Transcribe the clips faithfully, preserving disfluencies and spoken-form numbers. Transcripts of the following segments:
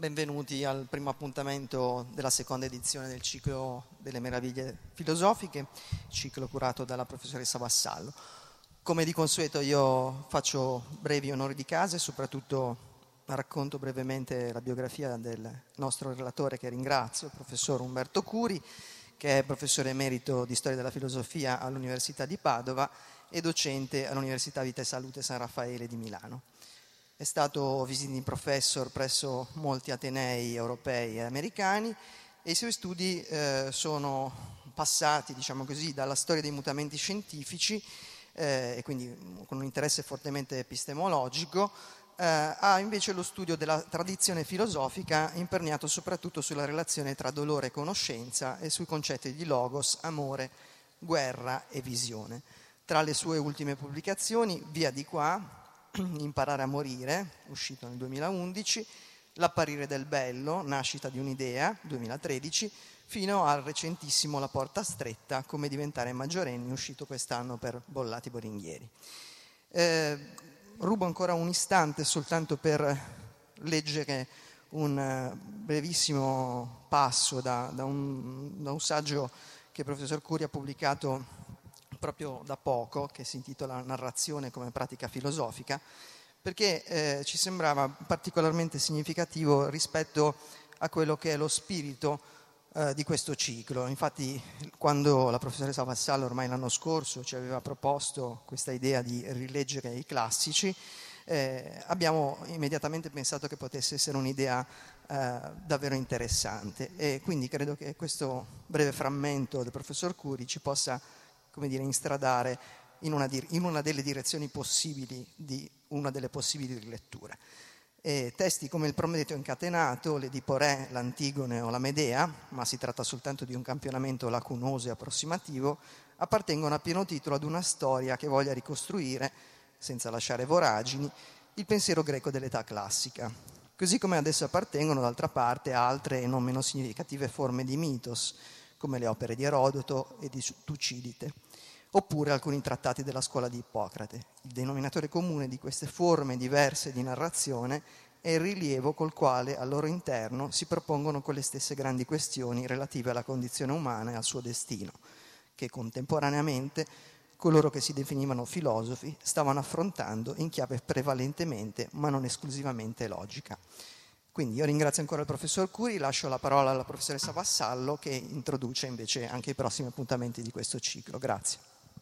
benvenuti al primo appuntamento della seconda edizione del ciclo delle meraviglie filosofiche, ciclo curato dalla professoressa Vassallo. Come di consueto io faccio brevi onori di casa e soprattutto racconto brevemente la biografia del nostro relatore, che ringrazio, il professor Umberto Curi, che è professore emerito di storia della filosofia all'Università di Padova e docente all'Università Vita e Salute San Raffaele di Milano. È stato visiting professor presso molti atenei europei e americani e i suoi studi eh, sono passati, diciamo così, dalla storia dei mutamenti scientifici eh, e quindi con un interesse fortemente epistemologico eh, a invece lo studio della tradizione filosofica imperniato soprattutto sulla relazione tra dolore e conoscenza e sui concetti di logos, amore, guerra e visione. Tra le sue ultime pubblicazioni, Via di qua, Imparare a morire, uscito nel duemilaundici, L'apparire del bello, Nascita di un'idea, duemilatredici, fino al recentissimo La porta stretta, Come diventare maggiorenni, uscito quest'anno per Bollati Boringhieri. Eh, rubo ancora un istante soltanto per leggere un brevissimo passo da, da, un, da un saggio che il professor Curi ha pubblicato proprio da poco, che si intitola Narrazione come pratica filosofica, perché eh, ci sembrava particolarmente significativo rispetto a quello che è lo spirito eh, di questo ciclo. Infatti, quando la professoressa Vassallo ormai l'anno scorso ci aveva proposto questa idea di rileggere i classici, eh, abbiamo immediatamente pensato che potesse essere un'idea eh, davvero interessante, e quindi credo che questo breve frammento del professor Curi ci possa, come dire, instradare in una, in una delle direzioni possibili di una delle possibili riletture. E testi come il Prometeo incatenato, l'Edipo Re, l'Antigone o la Medea, ma si tratta soltanto di un campionamento lacunoso e approssimativo, appartengono a pieno titolo ad una storia che voglia ricostruire, senza lasciare voragini, il pensiero greco dell'età classica, così come adesso appartengono d'altra parte altre e non meno significative forme di mitos, come le opere di Erodoto e di Tucidide, oppure alcuni trattati della scuola di Ippocrate. Il denominatore comune di queste forme diverse di narrazione è il rilievo col quale al loro interno si propongono quelle stesse grandi questioni relative alla condizione umana e al suo destino, che contemporaneamente coloro che si definivano filosofi stavano affrontando in chiave prevalentemente, ma non esclusivamente logica. Quindi io ringrazio ancora il professor Curi, lascio la parola alla professoressa Vassallo, che introduce invece anche i prossimi appuntamenti di questo ciclo. Grazie.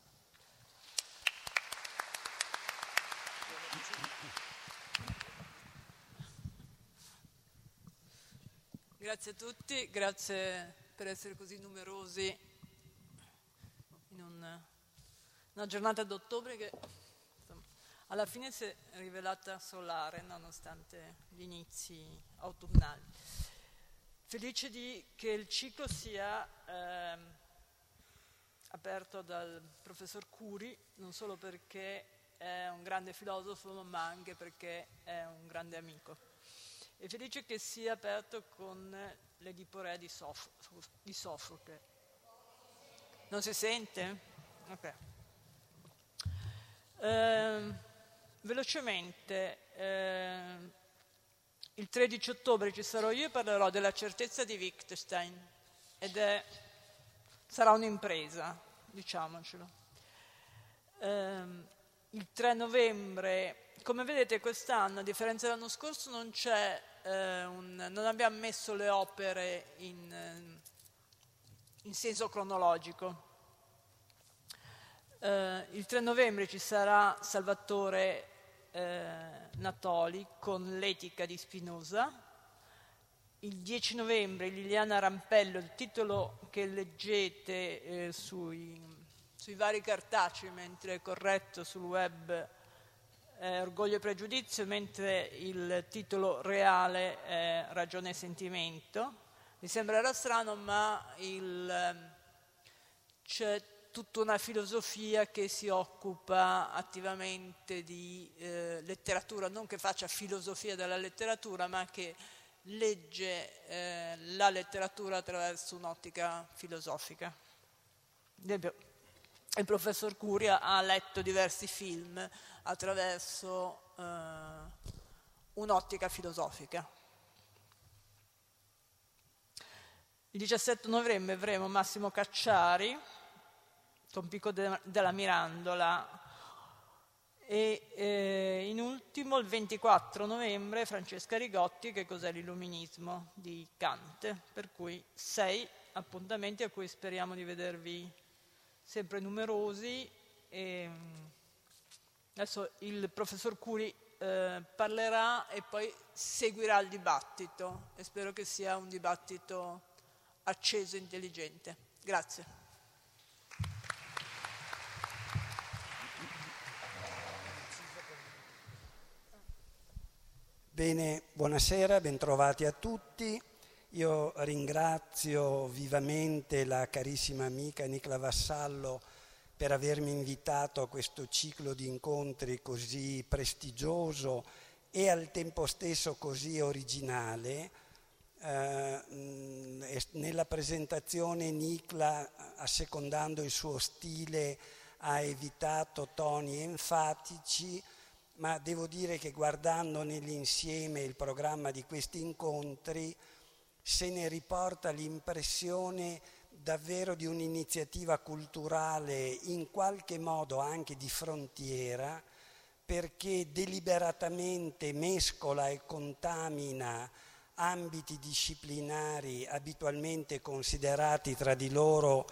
Grazie a tutti, grazie per essere così numerosi in un, una giornata d'ottobre che insomma, alla fine si è rivelata solare nonostante gli inizi autunnali. Felice di che il ciclo sia eh, aperto dal professor Curi, non solo perché è un grande filosofo, ma anche perché è un grande amico. E felice che sia aperto con l'Edipo Re di, Sof- di Sofocle. Non si sente? Ok. Eh, velocemente, eh, il tredici ottobre ci sarò io e parlerò della certezza di Wittgenstein, ed è, sarà un'impresa, diciamocelo. Eh, il tre novembre, come vedete quest'anno, a differenza dell'anno scorso, non c'è eh, un, non abbiamo messo le opere in, in senso cronologico. Eh, il tre novembre ci sarà Salvatore eh, Natoli con l'Etica di Spinoza. Il dieci novembre Liliana Rampello, il titolo che leggete eh, sui, sui vari cartacei, mentre è corretto sul web Eh, Orgoglio e pregiudizio, mentre il titolo reale è Ragione e sentimento. Mi sembrerà strano, ma il, c'è tutta una filosofia che si occupa attivamente di eh, letteratura, non che faccia filosofia della letteratura, ma che legge eh, la letteratura attraverso un'ottica filosofica. Il professor Curia ha letto diversi film attraverso eh, un'ottica filosofica. Il diciassette novembre avremo Massimo Cacciari con Pico de- della Mirandola e eh, in ultimo il ventiquattro novembre Francesca Rigotti, Che cos'è l'illuminismo, di Kant, per cui sei appuntamenti a cui speriamo di vedervi sempre numerosi. E adesso il professor Curi eh, parlerà e poi seguirà il dibattito e spero che sia un dibattito acceso e intelligente. Grazie. Bene, buonasera, bentrovati a tutti. Io ringrazio vivamente la carissima amica Nicla Vassallo per avermi invitato a questo ciclo di incontri così prestigioso e al tempo stesso così originale. Eh, nella presentazione Nicla, assecondando il suo stile, ha evitato toni enfatici, ma devo dire che guardando nell'insieme il programma di questi incontri se ne riporta l'impressione davvero di un'iniziativa culturale in qualche modo anche di frontiera, perché deliberatamente mescola e contamina ambiti disciplinari abitualmente considerati tra di loro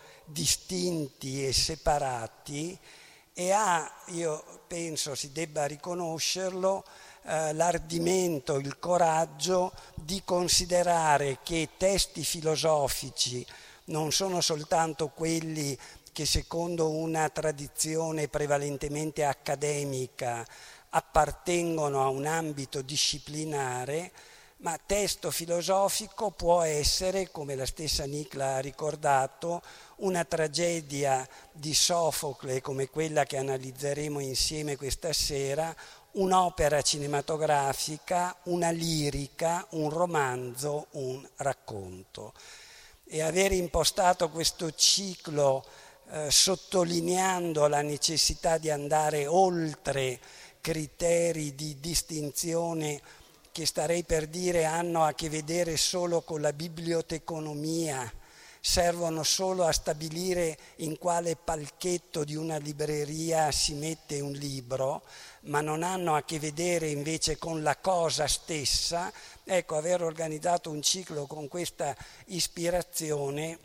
distinti e separati, e ha, io penso si debba riconoscerlo, eh, l'ardimento, il coraggio di considerare che testi filosofici non sono soltanto quelli che secondo una tradizione prevalentemente accademica appartengono a un ambito disciplinare, ma testo filosofico può essere, come la stessa Nicla ha ricordato, una tragedia di Sofocle come quella che analizzeremo insieme questa sera, un'opera cinematografica, una lirica, un romanzo, un racconto. E aver impostato questo ciclo eh, sottolineando la necessità di andare oltre criteri di distinzione che starei per dire hanno a che vedere solo con la biblioteconomia, servono solo a stabilire in quale palchetto di una libreria si mette un libro, ma non hanno a che vedere invece con la cosa stessa. Ecco, aver organizzato un ciclo con questa ispirazione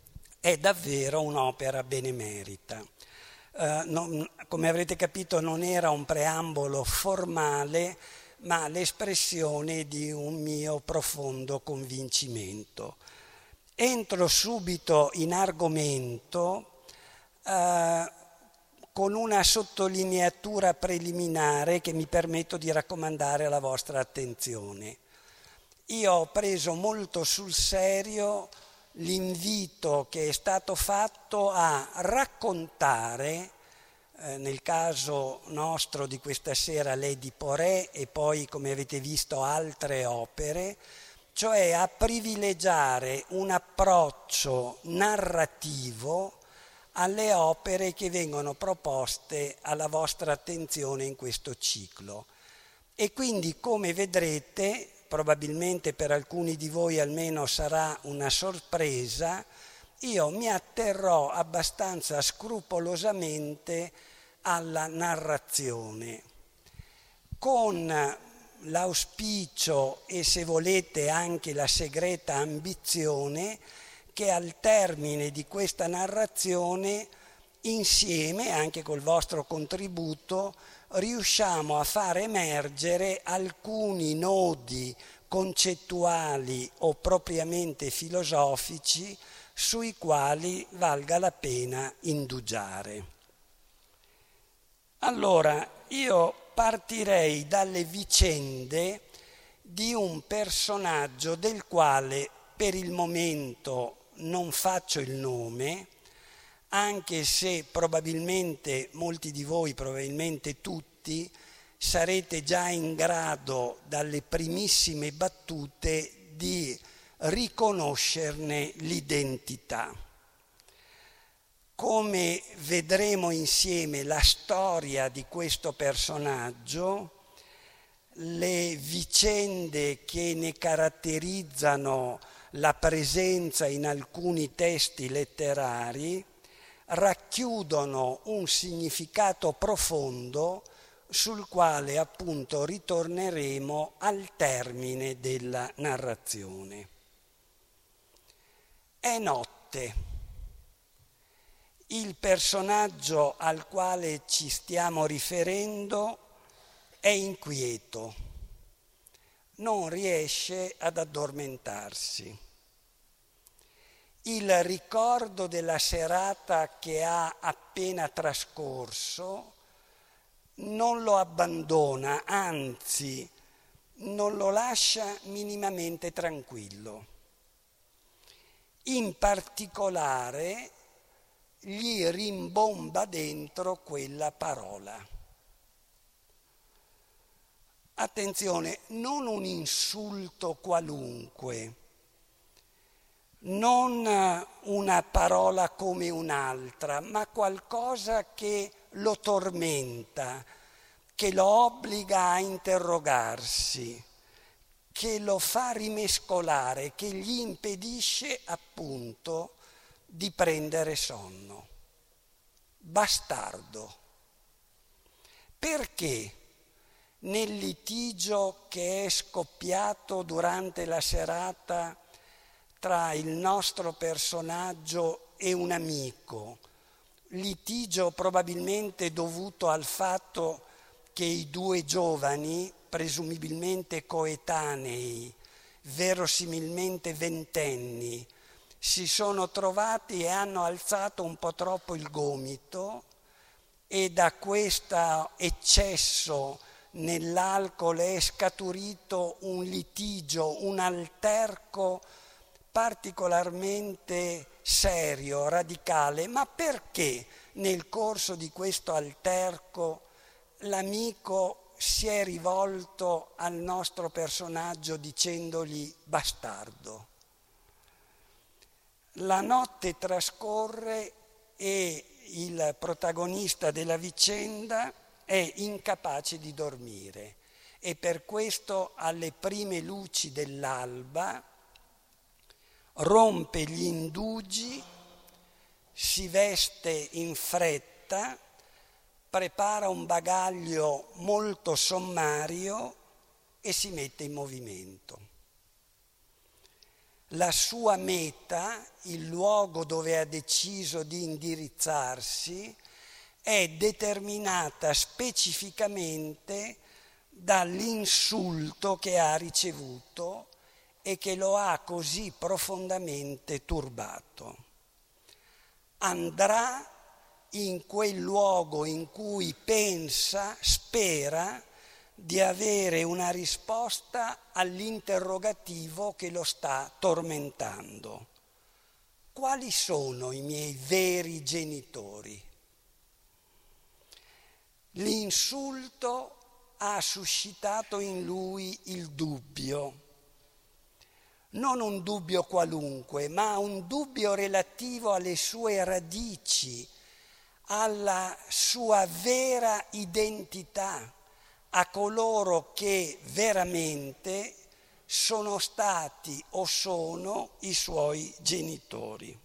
è davvero un'opera benemerita. Uh, non, come avrete capito non era un preambolo formale, ma l'espressione di un mio profondo convincimento. Entro subito in argomento eh, con una sottolineatura preliminare che mi permetto di raccomandare alla vostra attenzione. Io ho preso molto sul serio l'invito che è stato fatto a raccontare, eh, nel caso nostro di questa sera Lady Poré e poi, come avete visto, altre opere, cioè a privilegiare un approccio narrativo alle opere che vengono proposte alla vostra attenzione in questo ciclo. E quindi, come vedrete, probabilmente per alcuni di voi almeno sarà una sorpresa, io mi atterrò abbastanza scrupolosamente alla narrazione, con l'auspicio e, se volete, anche la segreta ambizione che al termine di questa narrazione, insieme, anche col vostro contributo, riusciamo a far emergere alcuni nodi concettuali o propriamente filosofici sui quali valga la pena indugiare. Allora, io partirei dalle vicende di un personaggio del quale per il momento non faccio il nome, anche se probabilmente molti di voi, probabilmente tutti, sarete già in grado dalle primissime battute di riconoscerne l'identità. Come vedremo insieme la storia di questo personaggio, le vicende che ne caratterizzano la presenza in alcuni testi letterari, racchiudono un significato profondo sul quale appunto ritorneremo al termine della narrazione. È notte. Il personaggio al quale ci stiamo riferendo è inquieto, non riesce ad addormentarsi. Il ricordo della serata che ha appena trascorso non lo abbandona, anzi non lo lascia minimamente tranquillo. In particolare gli rimbomba dentro quella parola. Attenzione, non un insulto qualunque, non una parola come un'altra, ma qualcosa che lo tormenta, che lo obbliga a interrogarsi, che lo fa rimescolare, che gli impedisce appunto di prendere sonno. Bastardo. Perché nel litigio che è scoppiato durante la serata tra il nostro personaggio e un amico, litigio probabilmente dovuto al fatto che i due giovani, presumibilmente coetanei, verosimilmente ventenni, si sono trovati e hanno alzato un po' troppo il gomito e da questo eccesso nell'alcol è scaturito un litigio, un alterco particolarmente serio, radicale. Ma perché nel corso di questo alterco l'amico si è rivolto al nostro personaggio dicendogli bastardo? La notte trascorre e il protagonista della vicenda è incapace di dormire e per questo alle prime luci dell'alba rompe gli indugi, si veste in fretta, prepara un bagaglio molto sommario e si mette in movimento. La sua meta, il luogo dove ha deciso di indirizzarsi, è determinata specificamente dall'insulto che ha ricevuto e che lo ha così profondamente turbato. Andrà in quel luogo in cui pensa, spera di avere una risposta all'interrogativo che lo sta tormentando. Quali sono i miei veri genitori? L'insulto ha suscitato in lui il dubbio, non un dubbio qualunque, ma un dubbio relativo alle sue radici, alla sua vera identità, a coloro che veramente sono stati o sono i suoi genitori.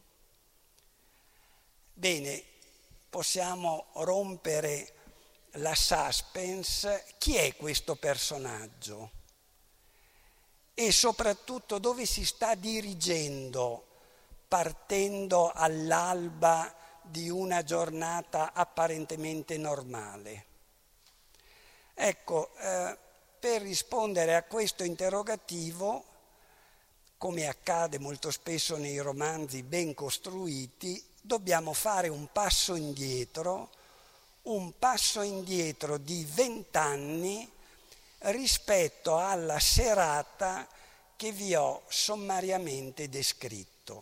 Bene, possiamo rompere la suspense. Chi è questo personaggio? E soprattutto dove si sta dirigendo partendo all'alba di una giornata apparentemente normale? Ecco, eh, per rispondere a questo interrogativo, come accade molto spesso nei romanzi ben costruiti, dobbiamo fare un passo indietro, un passo indietro di vent'anni rispetto alla serata che vi ho sommariamente descritto.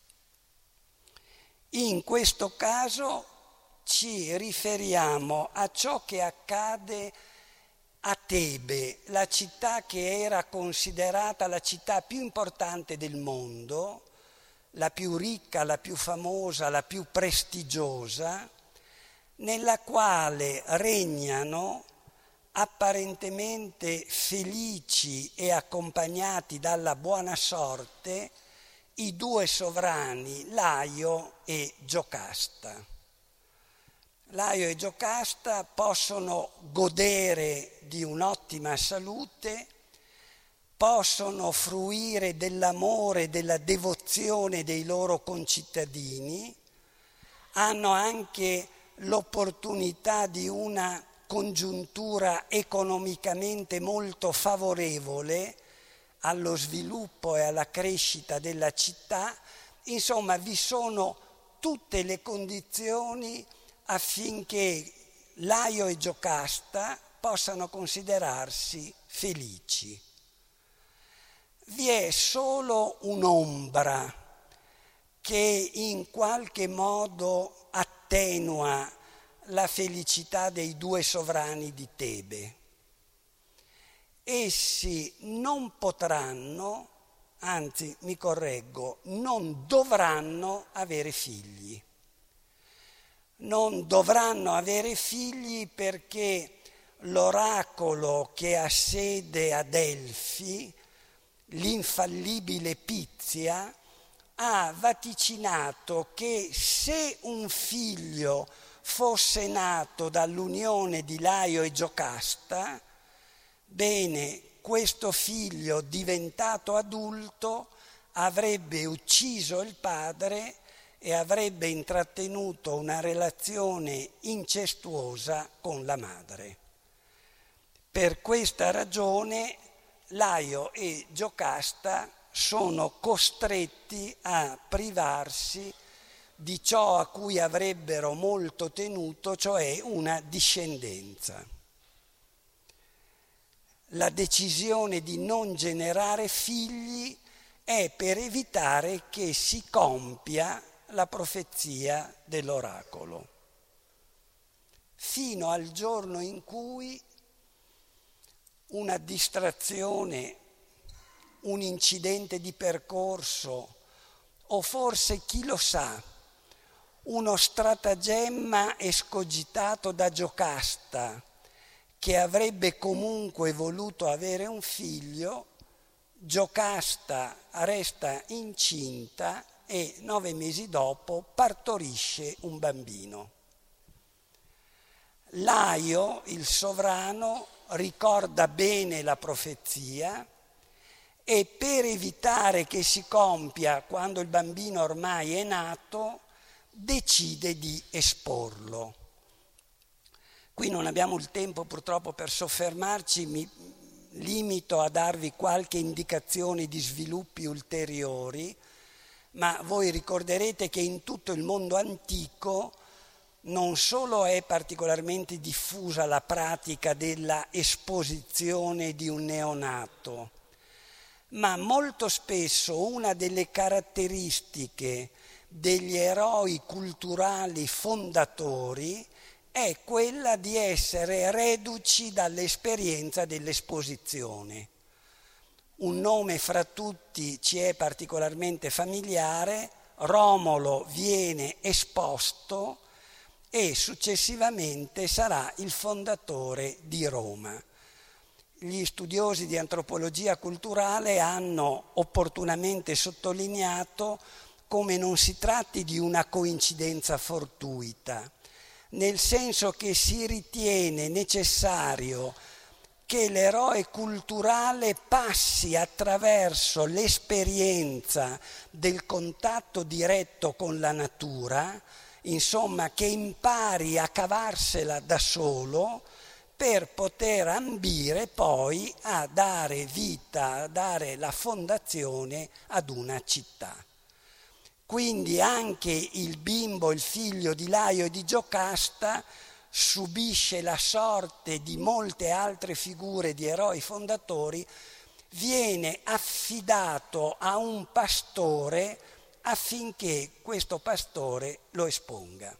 In questo caso ci riferiamo a ciò che accade a Tebe, la città che era considerata la città più importante del mondo, la più ricca, la più famosa, la più prestigiosa, nella quale regnano apparentemente felici e accompagnati dalla buona sorte i due sovrani, Laio e Giocasta. Laio e Giocasta possono godere di un'ottima salute, possono fruire dell'amore e della devozione dei loro concittadini, hanno anche l'opportunità di una congiuntura economicamente molto favorevole allo sviluppo e alla crescita della città. Insomma, vi sono tutte le condizioni affinché Laio e Giocasta possano considerarsi felici. Vi è solo un'ombra che in qualche modo attenua la felicità dei due sovrani di Tebe. Essi non potranno, anzi mi correggo, non dovranno avere figli. Non dovranno avere figli perché l'oracolo che ha sede a Delfi, l'infallibile Pizia, ha vaticinato che se un figlio fosse nato dall'unione di Laio e Giocasta, bene, questo figlio diventato adulto avrebbe ucciso il padre e avrebbe intrattenuto una relazione incestuosa con la madre. Per questa ragione Laio e Giocasta sono costretti a privarsi di ciò a cui avrebbero molto tenuto, cioè una discendenza. La decisione di non generare figli è per evitare che si compia la profezia dell'oracolo, fino al giorno in cui una distrazione, un incidente di percorso o forse, chi lo sa, uno stratagemma escogitato da Giocasta che avrebbe comunque voluto avere un figlio, Giocasta resta incinta e nove mesi dopo partorisce un bambino. Laio, il sovrano, ricorda bene la profezia e per evitare che si compia quando il bambino ormai è nato, decide di esporlo. Qui non abbiamo il tempo purtroppo per soffermarci, mi limito a darvi qualche indicazione di sviluppi ulteriori, ma voi ricorderete che in tutto il mondo antico non solo è particolarmente diffusa la pratica della esposizione di un neonato, ma molto spesso una delle caratteristiche degli eroi culturali fondatori è quella di essere reduci dall'esperienza dell'esposizione. Un nome fra tutti ci è particolarmente familiare: Romolo viene esposto e successivamente sarà il fondatore di Roma. Gli studiosi di antropologia culturale hanno opportunamente sottolineato come non si tratti di una coincidenza fortuita, nel senso che si ritiene necessario che l'eroe culturale passi attraverso l'esperienza del contatto diretto con la natura, insomma che impari a cavarsela da solo per poter ambire poi a dare vita, a dare la fondazione ad una città. Quindi anche il bimbo, il figlio di Laio e di Giocasta, subisce la sorte di molte altre figure di eroi fondatori, viene affidato a un pastore affinché questo pastore lo esponga.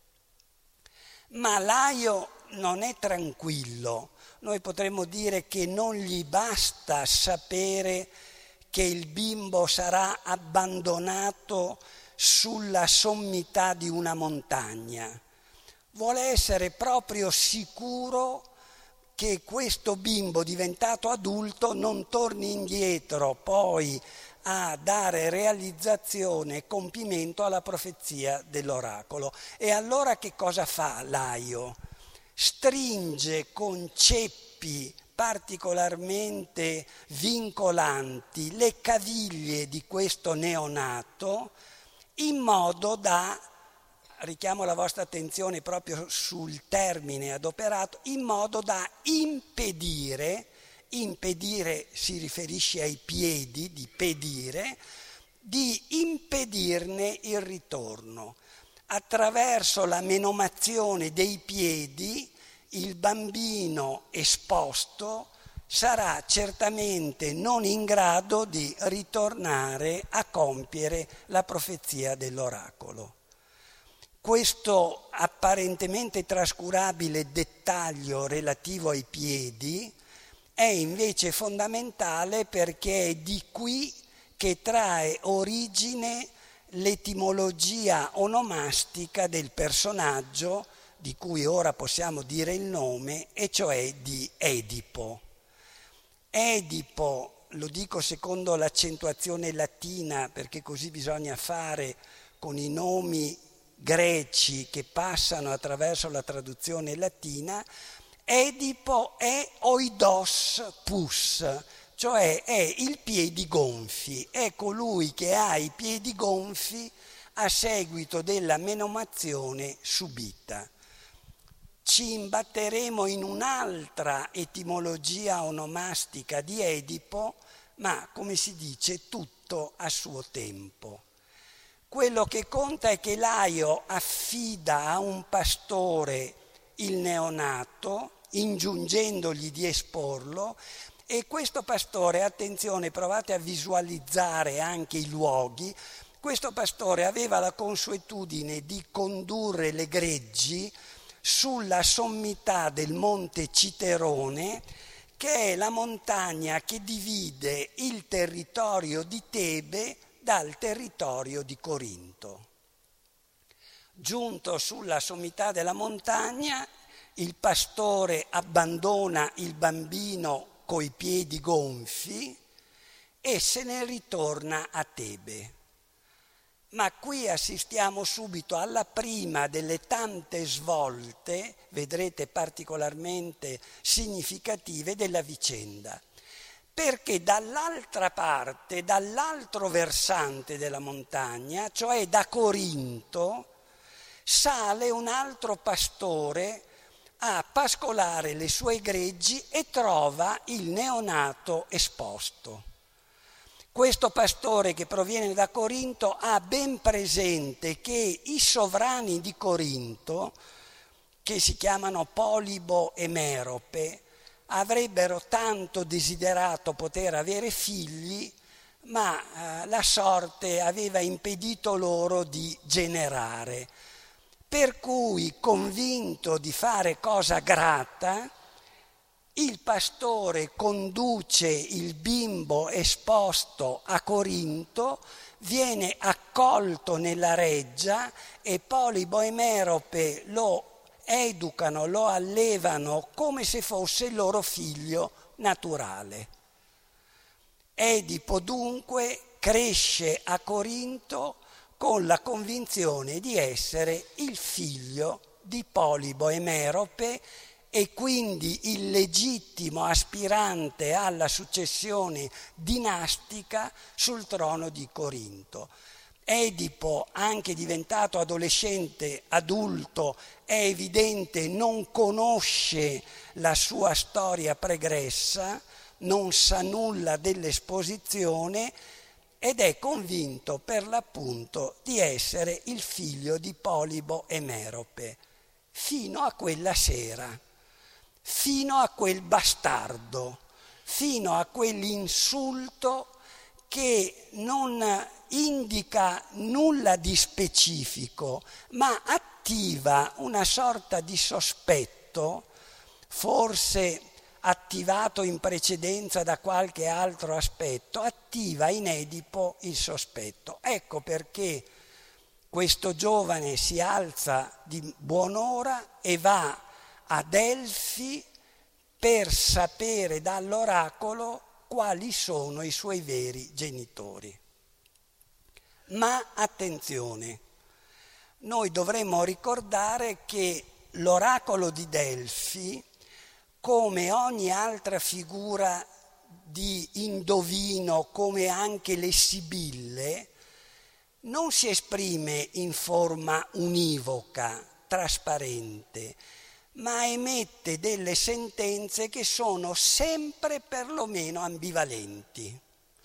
Ma Laio non è tranquillo. Noi potremmo dire che non gli basta sapere che il bimbo sarà abbandonato sulla sommità di una montagna. Vuole essere proprio sicuro che questo bimbo diventato adulto non torni indietro poi a dare realizzazione e compimento alla profezia dell'oracolo. E allora che cosa fa Laio? Stringe con ceppi particolarmente vincolanti le caviglie di questo neonato in modo da, richiamo la vostra attenzione proprio sul termine adoperato, in modo da impedire, impedire si riferisce ai piedi, di pedire, di impedirne il ritorno. Attraverso la menomazione dei piedi il bambino esposto sarà certamente non in grado di ritornare a compiere la profezia dell'oracolo. Questo apparentemente trascurabile dettaglio relativo ai piedi è invece fondamentale perché è di qui che trae origine l'etimologia onomastica del personaggio di cui ora possiamo dire il nome, e cioè di Edipo. Edipo, lo dico secondo l'accentuazione latina perché così bisogna fare con i nomi greci che passano attraverso la traduzione latina, Edipo è oidos pus, cioè è il piedi gonfi, è colui che ha i piedi gonfi a seguito della menomazione subita. Ci imbatteremo in un'altra etimologia onomastica di Edipo, ma come si dice tutto a suo tempo. Quello che conta è che Laio affida a un pastore il neonato, ingiungendogli di esporlo, e questo pastore, attenzione, provate a visualizzare anche i luoghi, questo pastore aveva la consuetudine di condurre le greggi sulla sommità del monte Citerone, che è la montagna che divide il territorio di Tebe dal territorio di Corinto. Giunto sulla sommità della montagna, il pastore abbandona il bambino coi piedi gonfi e se ne ritorna a Tebe. Ma qui assistiamo subito alla prima delle tante svolte, vedrete particolarmente significative, della vicenda. Perché dall'altra parte, dall'altro versante della montagna, cioè da Corinto, sale un altro pastore a pascolare le sue greggi e trova il neonato esposto. Questo pastore che proviene da Corinto ha ben presente che i sovrani di Corinto, che si chiamano Polibo e Merope, avrebbero tanto desiderato poter avere figli, ma eh, la sorte aveva impedito loro di generare. Per cui, convinto di fare cosa grata, il pastore conduce il bimbo esposto a Corinto, viene accolto nella reggia e Polibo e Merope lo educano, lo allevano come se fosse il loro figlio naturale. Edipo dunque cresce a Corinto con la convinzione di essere il figlio di Polibo e Merope e quindi il legittimo aspirante alla successione dinastica sul trono di Corinto. Edipo, anche diventato adolescente, adulto, è evidente, non conosce la sua storia pregressa, non sa nulla dell'esposizione ed è convinto per l'appunto di essere il figlio di Polibo e Merope, fino a quella sera, fino a quel bastardo, fino a quell'insulto che non indica nulla di specifico, ma attiva una sorta di sospetto, forse attivato in precedenza da qualche altro aspetto, attiva in Edipo il sospetto. Ecco perché questo giovane si alza di buon'ora e va a Delfi per sapere dall'oracolo quali sono i suoi veri genitori. Ma attenzione, noi dovremmo ricordare che l'oracolo di Delfi, come ogni altra figura di indovino, come anche le sibille, non si esprime in forma univoca, trasparente, ma emette delle sentenze che sono sempre perlomeno ambivalenti,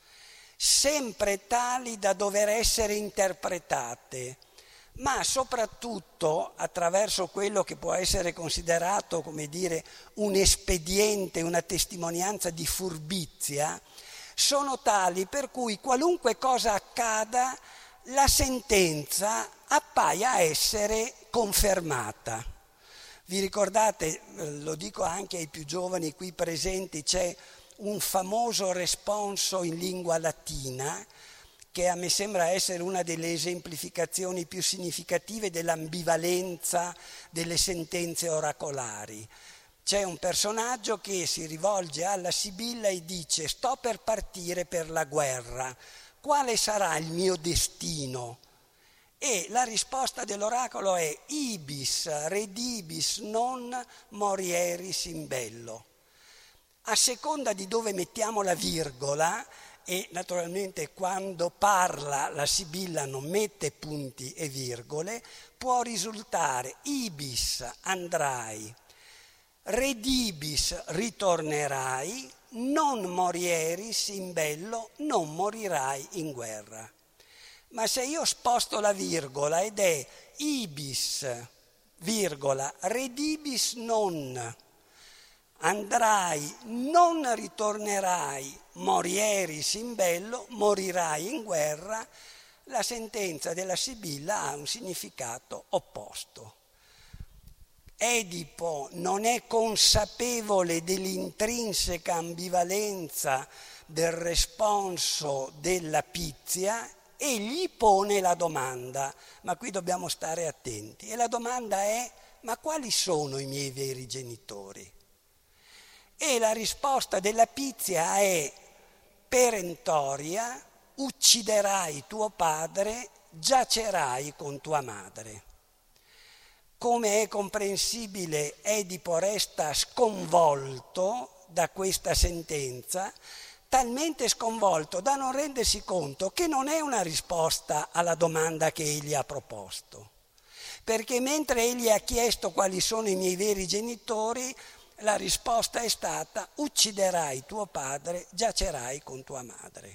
sempre tali da dover essere interpretate, ma soprattutto attraverso quello che può essere considerato, come dire, un espediente, una testimonianza di furbizia, sono tali per cui qualunque cosa accada, la sentenza appaia essere confermata. Vi ricordate, lo dico anche ai più giovani qui presenti, c'è un famoso responso in lingua latina che a me sembra essere una delle esemplificazioni più significative dell'ambivalenza delle sentenze oracolari. C'è un personaggio che si rivolge alla Sibilla e dice: sto per partire per la guerra, quale sarà il mio destino? E la risposta dell'oracolo è: ibis redibis non morieris in bello. A seconda di dove mettiamo la virgola, e naturalmente quando parla la Sibilla non mette punti e virgole, può risultare ibis andrai, redibis ritornerai, non morieris in bello, non morirai in guerra. Ma se io sposto la virgola ed è ibis, virgola, redibis non, andrai, non ritornerai, morieris in bello, morirai in guerra, la sentenza della Sibilla ha un significato opposto. Edipo non è consapevole dell'intrinseca ambivalenza del responso della Pizia e gli pone la domanda, ma qui dobbiamo stare attenti, e la domanda è: ma quali sono i miei veri genitori? E la risposta della Pizia è perentoria: ucciderai tuo padre, giacerai con tua madre. Come è comprensibile, Edipo resta sconvolto da questa sentenza, talmente sconvolto da non rendersi conto che non è una risposta alla domanda che egli ha proposto. Perché mentre egli ha chiesto quali sono i miei veri genitori, la risposta è stata: ucciderai tuo padre, giacerai con tua madre.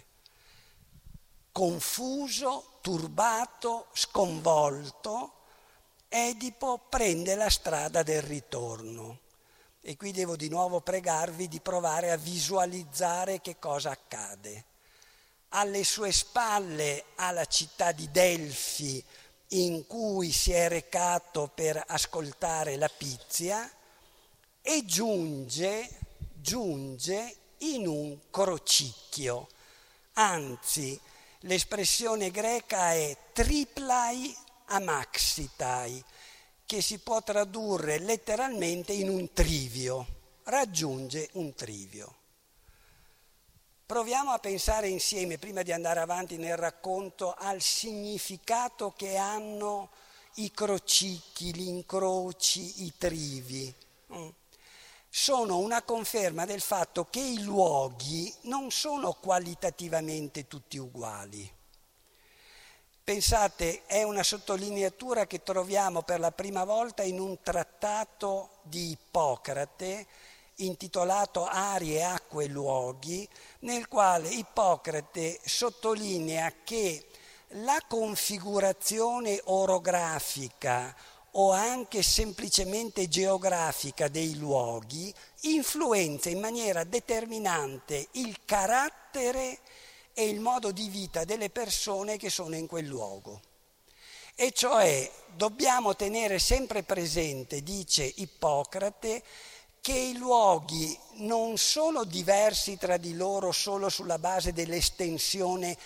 Confuso, turbato, sconvolto, Edipo prende la strada del ritorno. E qui devo di nuovo pregarvi di provare a visualizzare che cosa accade. Alle sue spalle ha la città di Delfi, in cui si è recato per ascoltare la Pizia, e giunge, giunge in un crocicchio. Anzi, l'espressione greca è triplai amaxitai, che si può tradurre letteralmente in un trivio. Raggiunge un trivio. Proviamo a pensare insieme, prima di andare avanti nel racconto, al significato che hanno i crocicchi, gli incroci, i trivi. Sono una conferma del fatto che i luoghi non sono qualitativamente tutti uguali. Pensate, è una sottolineatura che troviamo per la prima volta in un trattato di Ippocrate intitolato Arie, acque e luoghi, nel quale Ippocrate sottolinea che la configurazione orografica o anche semplicemente geografica dei luoghi influenza in maniera determinante il carattere e il modo di vita delle persone che sono in quel luogo. E cioè dobbiamo tenere sempre presente, dice Ippocrate, che i luoghi non sono diversi tra di loro solo sulla base dell'estensione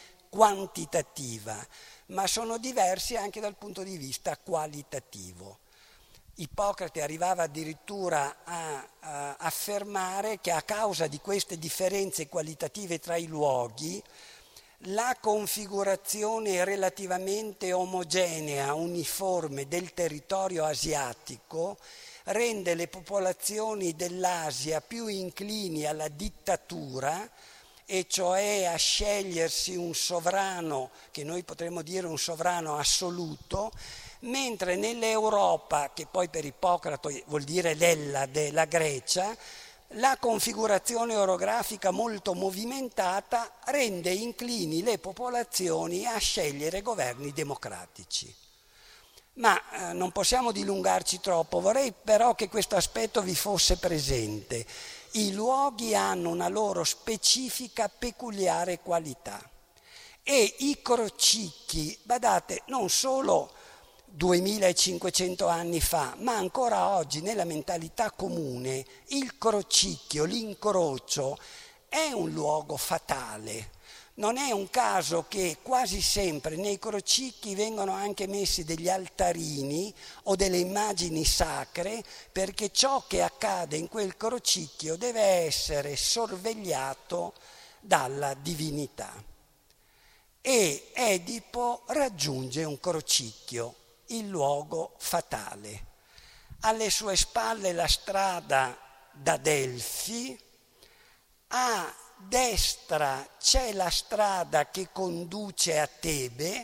quantitativa, ma sono diversi anche dal punto di vista qualitativo. Ippocrate arrivava addirittura a, a affermare che a causa di queste differenze qualitative tra i luoghi, la configurazione relativamente omogenea, uniforme del territorio asiatico rende le popolazioni dell'Asia più inclini alla dittatura, e cioè a scegliersi un sovrano, che noi potremmo dire un sovrano assoluto, mentre nell'Europa, che poi per Ippocrate vuol dire l'Ellade, la Grecia, la configurazione orografica molto movimentata rende inclini le popolazioni a scegliere governi democratici. Ma eh, non possiamo dilungarci troppo, vorrei però che questo aspetto vi fosse presente. I luoghi hanno una loro specifica peculiare qualità e i crocicchi, badate, non solo duemilacinquecento anni fa, ma ancora oggi nella mentalità comune, il crocicchio, l'incrocio è un luogo fatale. Non è un caso che quasi sempre nei crocicchi vengono anche messi degli altarini o delle immagini sacre, perché ciò che accade in quel crocicchio deve essere sorvegliato dalla divinità. E Edipo raggiunge un crocicchio, il luogo fatale. Alle sue spalle la strada da Delfi, a destra c'è la strada che conduce a Tebe,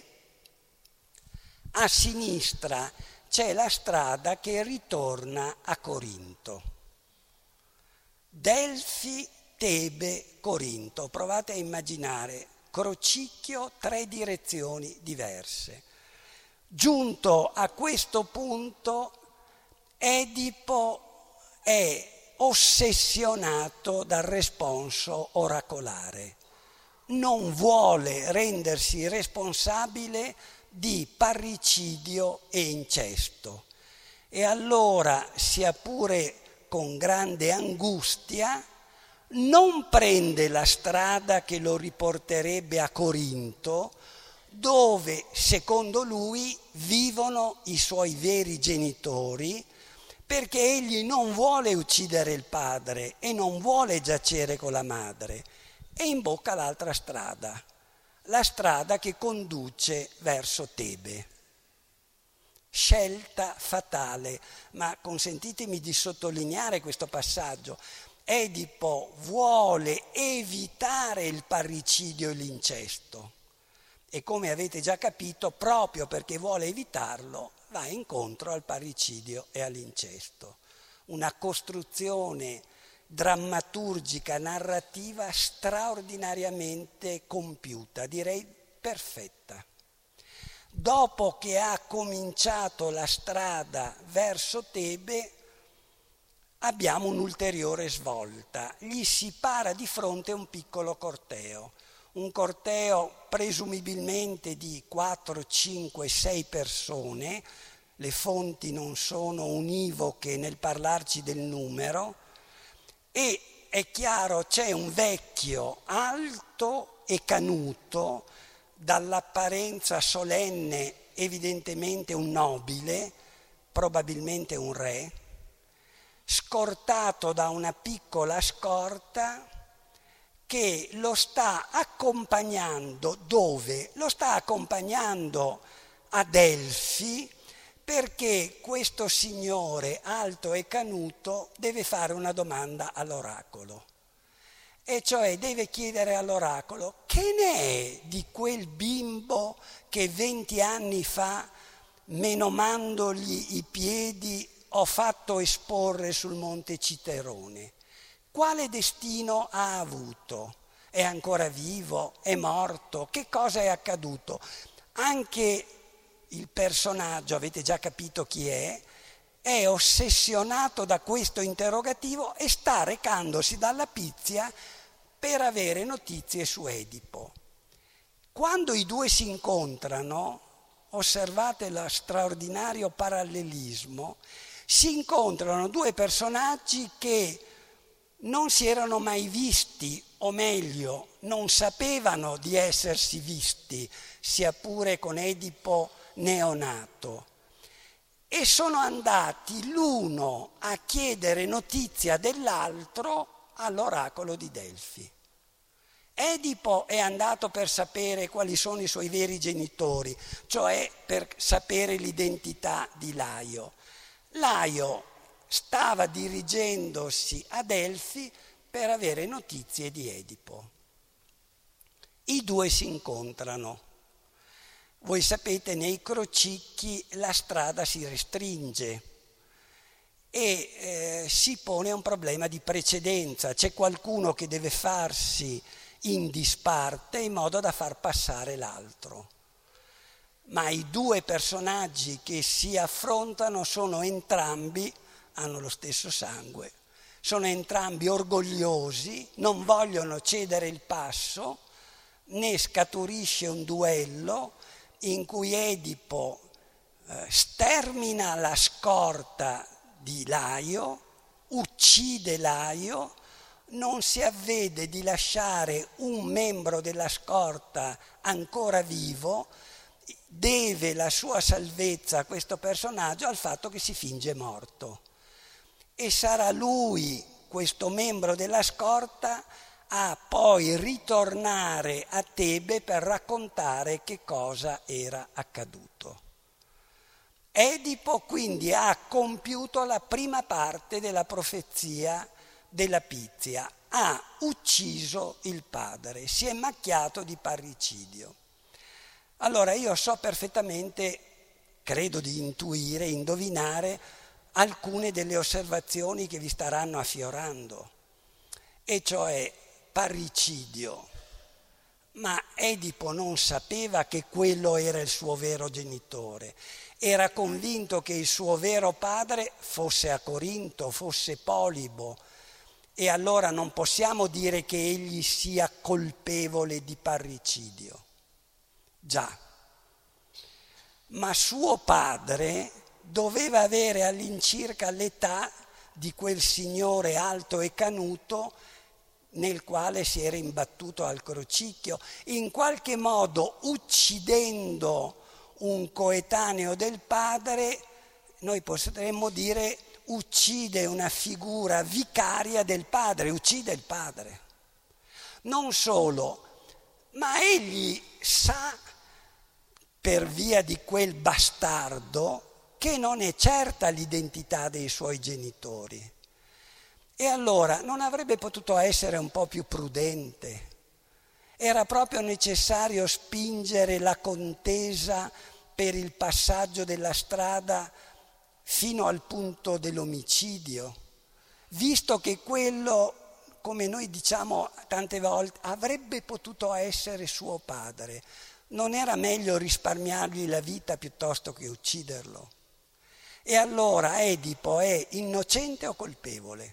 a sinistra c'è la strada che ritorna a Corinto. Delfi, Tebe, Corinto. Provate a immaginare, crocicchio, tre direzioni diverse. Giunto a questo punto, Edipo è ossessionato dal responso oracolare. Non vuole rendersi responsabile di parricidio e incesto. E allora, sia pure con grande angustia, non prende la strada che lo riporterebbe a Corinto, dove, secondo lui, vivono i suoi veri genitori, perché egli non vuole uccidere il padre e non vuole giacere con la madre, e imbocca l'altra strada, la strada che conduce verso Tebe. Scelta fatale, ma consentitemi di sottolineare questo passaggio. Edipo vuole evitare il parricidio e l'incesto e, come avete già capito, proprio perché vuole evitarlo, va incontro al parricidio e all'incesto. Una costruzione drammaturgica, narrativa straordinariamente compiuta, direi perfetta. Dopo che ha cominciato la strada verso Tebe, abbiamo un'ulteriore svolta. Gli si para di fronte un piccolo corteo, un corteo presumibilmente di quattro, cinque, sei persone, le fonti non sono univoche nel parlarci del numero, e è chiaro c'è un vecchio alto e canuto, dall'apparenza solenne, evidentemente un nobile, probabilmente un re, scortato da una piccola scorta che lo sta accompagnando. Dove? Lo sta accompagnando a Delfi, perché questo signore alto e canuto deve fare una domanda all'oracolo. E cioè deve chiedere all'oracolo: che ne è di quel bimbo che venti anni fa, menomandogli i piedi, ho fatto esporre sul monte Citerone? Quale destino ha avuto? È ancora vivo? È morto? Che cosa è accaduto? Anche il personaggio, avete già capito chi è, è ossessionato da questo interrogativo e sta recandosi dalla Pizia per avere notizie su Edipo. Quando i due si incontrano, osservate lo straordinario parallelismo, si incontrano due personaggi che non si erano mai visti, o meglio, non sapevano di essersi visti, sia pure con Edipo neonato. e sono andati l'uno a chiedere notizia dell'altro all'oracolo di Delfi. Edipo è andato per sapere quali sono i suoi veri genitori, cioè per sapere l'identità di Laio. Laio stava dirigendosi a Delfi per avere notizie di Edipo. I due si incontrano. Voi sapete, nei crocicchi la strada si restringe e eh, si pone un problema di precedenza. C'è qualcuno che deve farsi in disparte in modo da far passare l'altro. Ma i due personaggi che si affrontano sono entrambi, hanno lo stesso sangue, sono entrambi orgogliosi, non vogliono cedere il passo, ne scaturisce un duello in cui Edipo eh, stermina la scorta di Laio, uccide Laio, non si avvede di lasciare un membro della scorta ancora vivo, deve la sua salvezza a questo personaggio al fatto che si finge morto. E sarà lui, questo membro della scorta, a poi ritornare a Tebe per raccontare che cosa era accaduto. Edipo quindi ha compiuto la prima parte della profezia della Pizia, ha ucciso il padre, si è macchiato di parricidio. Allora io so perfettamente, credo di intuire, indovinare alcune delle osservazioni che vi staranno affiorando, e cioè parricidio. Ma Edipo non sapeva che quello era il suo vero genitore, era convinto che il suo vero padre fosse a Corinto, fosse Polibo, e allora non possiamo dire che egli sia colpevole di parricidio. Già, ma suo padre doveva avere all'incirca l'età di quel signore alto e canuto nel quale si era imbattuto al crocicchio, in qualche modo uccidendo un coetaneo del padre, noi potremmo dire uccide una figura vicaria del padre, uccide il padre. Non solo, ma egli sa per via di quel bastardo che non è certa l'identità dei suoi genitori. E allora non avrebbe potuto essere un po' più prudente? Era proprio necessario spingere la contesa per il passaggio della strada fino al punto dell'omicidio, visto che quello, come noi diciamo tante volte, avrebbe potuto essere suo padre. Non era meglio risparmiargli la vita piuttosto che ucciderlo? E allora Edipo è innocente o colpevole?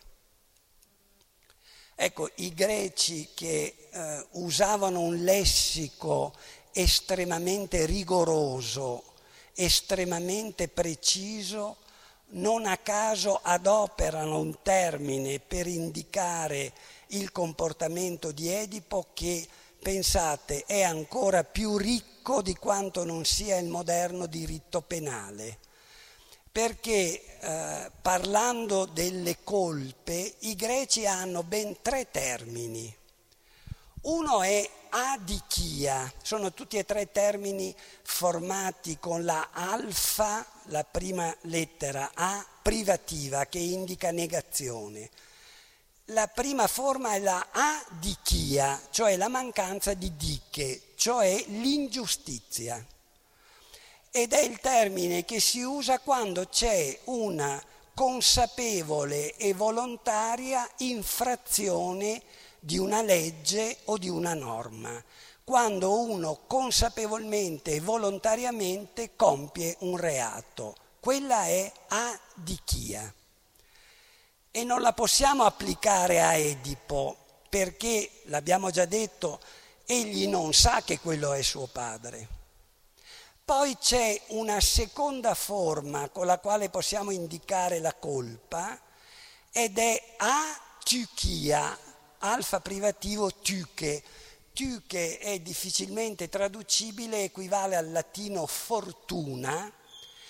Ecco, i greci che eh, usavano un lessico estremamente rigoroso, estremamente preciso, non a caso adoperano un termine per indicare il comportamento di Edipo che, pensate, è ancora più ricco di quanto non sia il moderno diritto penale. Perché eh, parlando delle colpe, i greci hanno ben tre termini. Uno è adichia, sono tutti e tre termini formati con la alfa, la prima lettera A, privativa, che indica negazione. La prima forma è la adichia, cioè la mancanza di diche, cioè l'ingiustizia. Ed è il termine che si usa quando c'è una consapevole e volontaria infrazione di una legge o di una norma, quando uno consapevolmente e volontariamente compie un reato. Quella è adichia. E non la possiamo applicare a Edipo, perché, l'abbiamo già detto, egli non sa che quello è suo padre. Poi c'è una seconda forma con la quale possiamo indicare la colpa, ed è atuchia, alfa privativo tuche. Tuche è difficilmente traducibile, equivale al latino fortuna,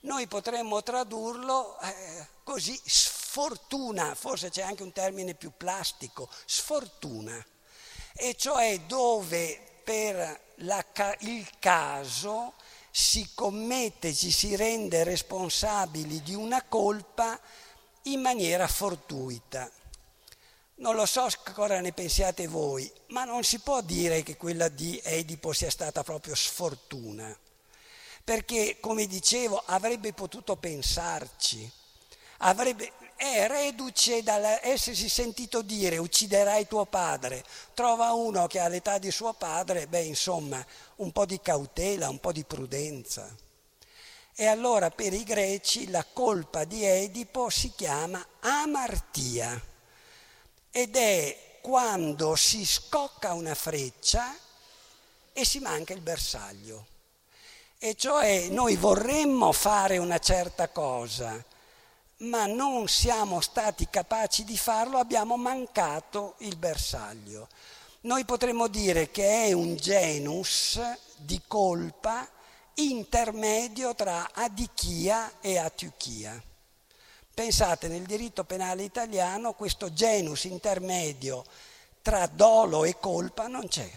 noi potremmo tradurlo eh, così, sfortuna, forse c'è anche un termine più plastico, sfortuna, e cioè dove per la, il caso si commette, ci si rende responsabili di una colpa in maniera fortuita. Non lo so cosa ne pensiate voi, ma non si può dire che quella di Edipo sia stata proprio sfortuna, perché, come dicevo, avrebbe potuto pensarci, avrebbe, è reduce dall'essersi sentito dire ucciderai tuo padre, trova uno che ha l'età di suo padre, beh insomma un po' di cautela, un po' di prudenza. E allora per i greci la colpa di Edipo si chiama amartia ed è quando si scocca una freccia e si manca il bersaglio. E cioè noi vorremmo fare una certa cosa, ma non siamo stati capaci di farlo, abbiamo mancato il bersaglio. Noi potremmo dire che è un genus di colpa intermedio tra adichia e atiuchia. Pensate, nel diritto penale italiano questo genus intermedio tra dolo e colpa non c'è.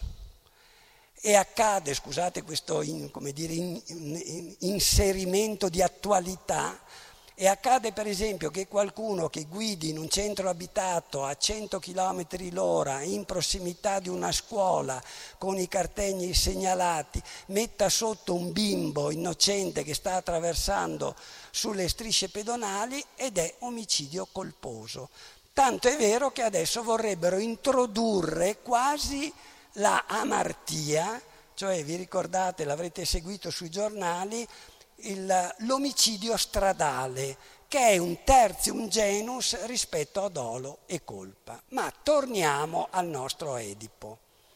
E accade, scusate questo in, come dire, in, in, inserimento di attualità, e accade per esempio che qualcuno che guidi in un centro abitato a cento chilometri l'ora in prossimità di una scuola con i carteggi segnalati metta sotto un bimbo innocente che sta attraversando sulle strisce pedonali ed è omicidio colposo. Tanto è vero che adesso vorrebbero introdurre quasi la amartia, cioè vi ricordate, l'avrete seguito sui giornali, Il, l'omicidio stradale, che è un tertium genus rispetto a dolo e colpa. Ma torniamo al nostro Edipo.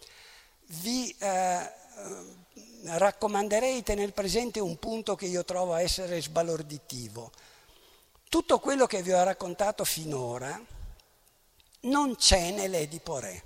Vi eh, raccomanderei di tenere presente un punto che io trovo essere sbalorditivo. Tutto quello che vi ho raccontato finora non c'è nell'Edipo Re.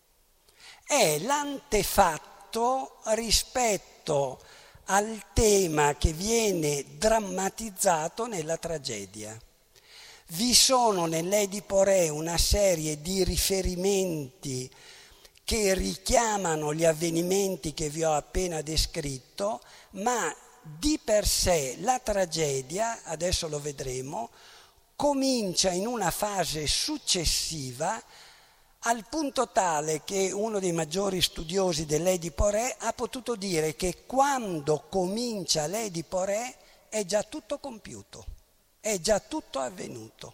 È l'antefatto rispetto al tema che viene drammatizzato nella tragedia. Vi sono nell'Edipo Re una serie di riferimenti che richiamano gli avvenimenti che vi ho appena descritto, ma di per sé la tragedia, adesso lo vedremo, comincia in una fase successiva al punto tale che uno dei maggiori studiosi dell'Edipo Re ha potuto dire che quando comincia l'Edipo Re è già tutto compiuto, è già tutto avvenuto.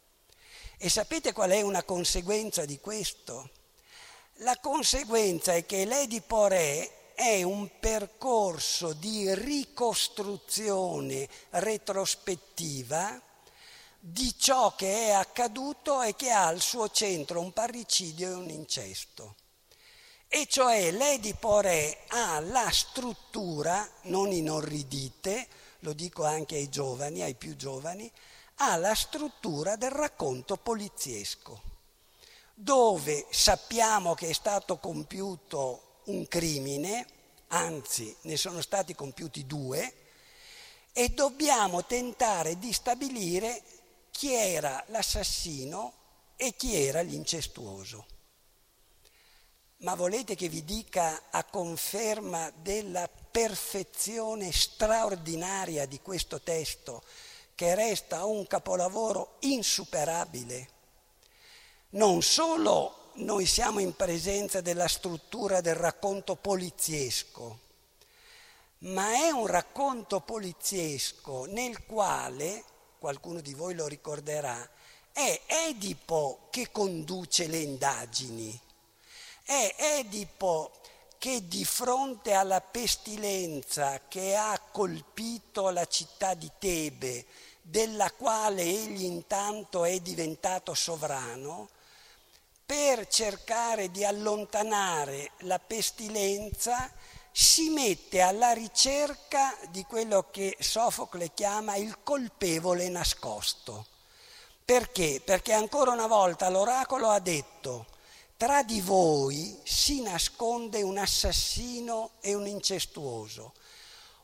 E sapete qual è una conseguenza di questo? La conseguenza è che l'Edipo Re è un percorso di ricostruzione retrospettiva di ciò che è accaduto e che ha al suo centro un parricidio e un incesto. E cioè l'Edipo Re ha la struttura, non inorridite, lo dico anche ai giovani, ai più giovani, ha la struttura del racconto poliziesco, dove sappiamo che è stato compiuto un crimine, anzi ne sono stati compiuti due, e dobbiamo tentare di stabilire chi era l'assassino e chi era l'incestuoso. Ma volete che vi dica a conferma della perfezione straordinaria di questo testo, che resta un capolavoro insuperabile? Non solo noi siamo in presenza della struttura del racconto poliziesco, ma è un racconto poliziesco nel quale, qualcuno di voi lo ricorderà, è Edipo che conduce le indagini, è Edipo che di fronte alla pestilenza che ha colpito la città di Tebe, della quale egli intanto è diventato sovrano, per cercare di allontanare la pestilenza si mette alla ricerca di quello che Sofocle chiama il colpevole nascosto. Perché? Perché ancora una volta l'oracolo ha detto: tra di voi si nasconde un assassino e un incestuoso.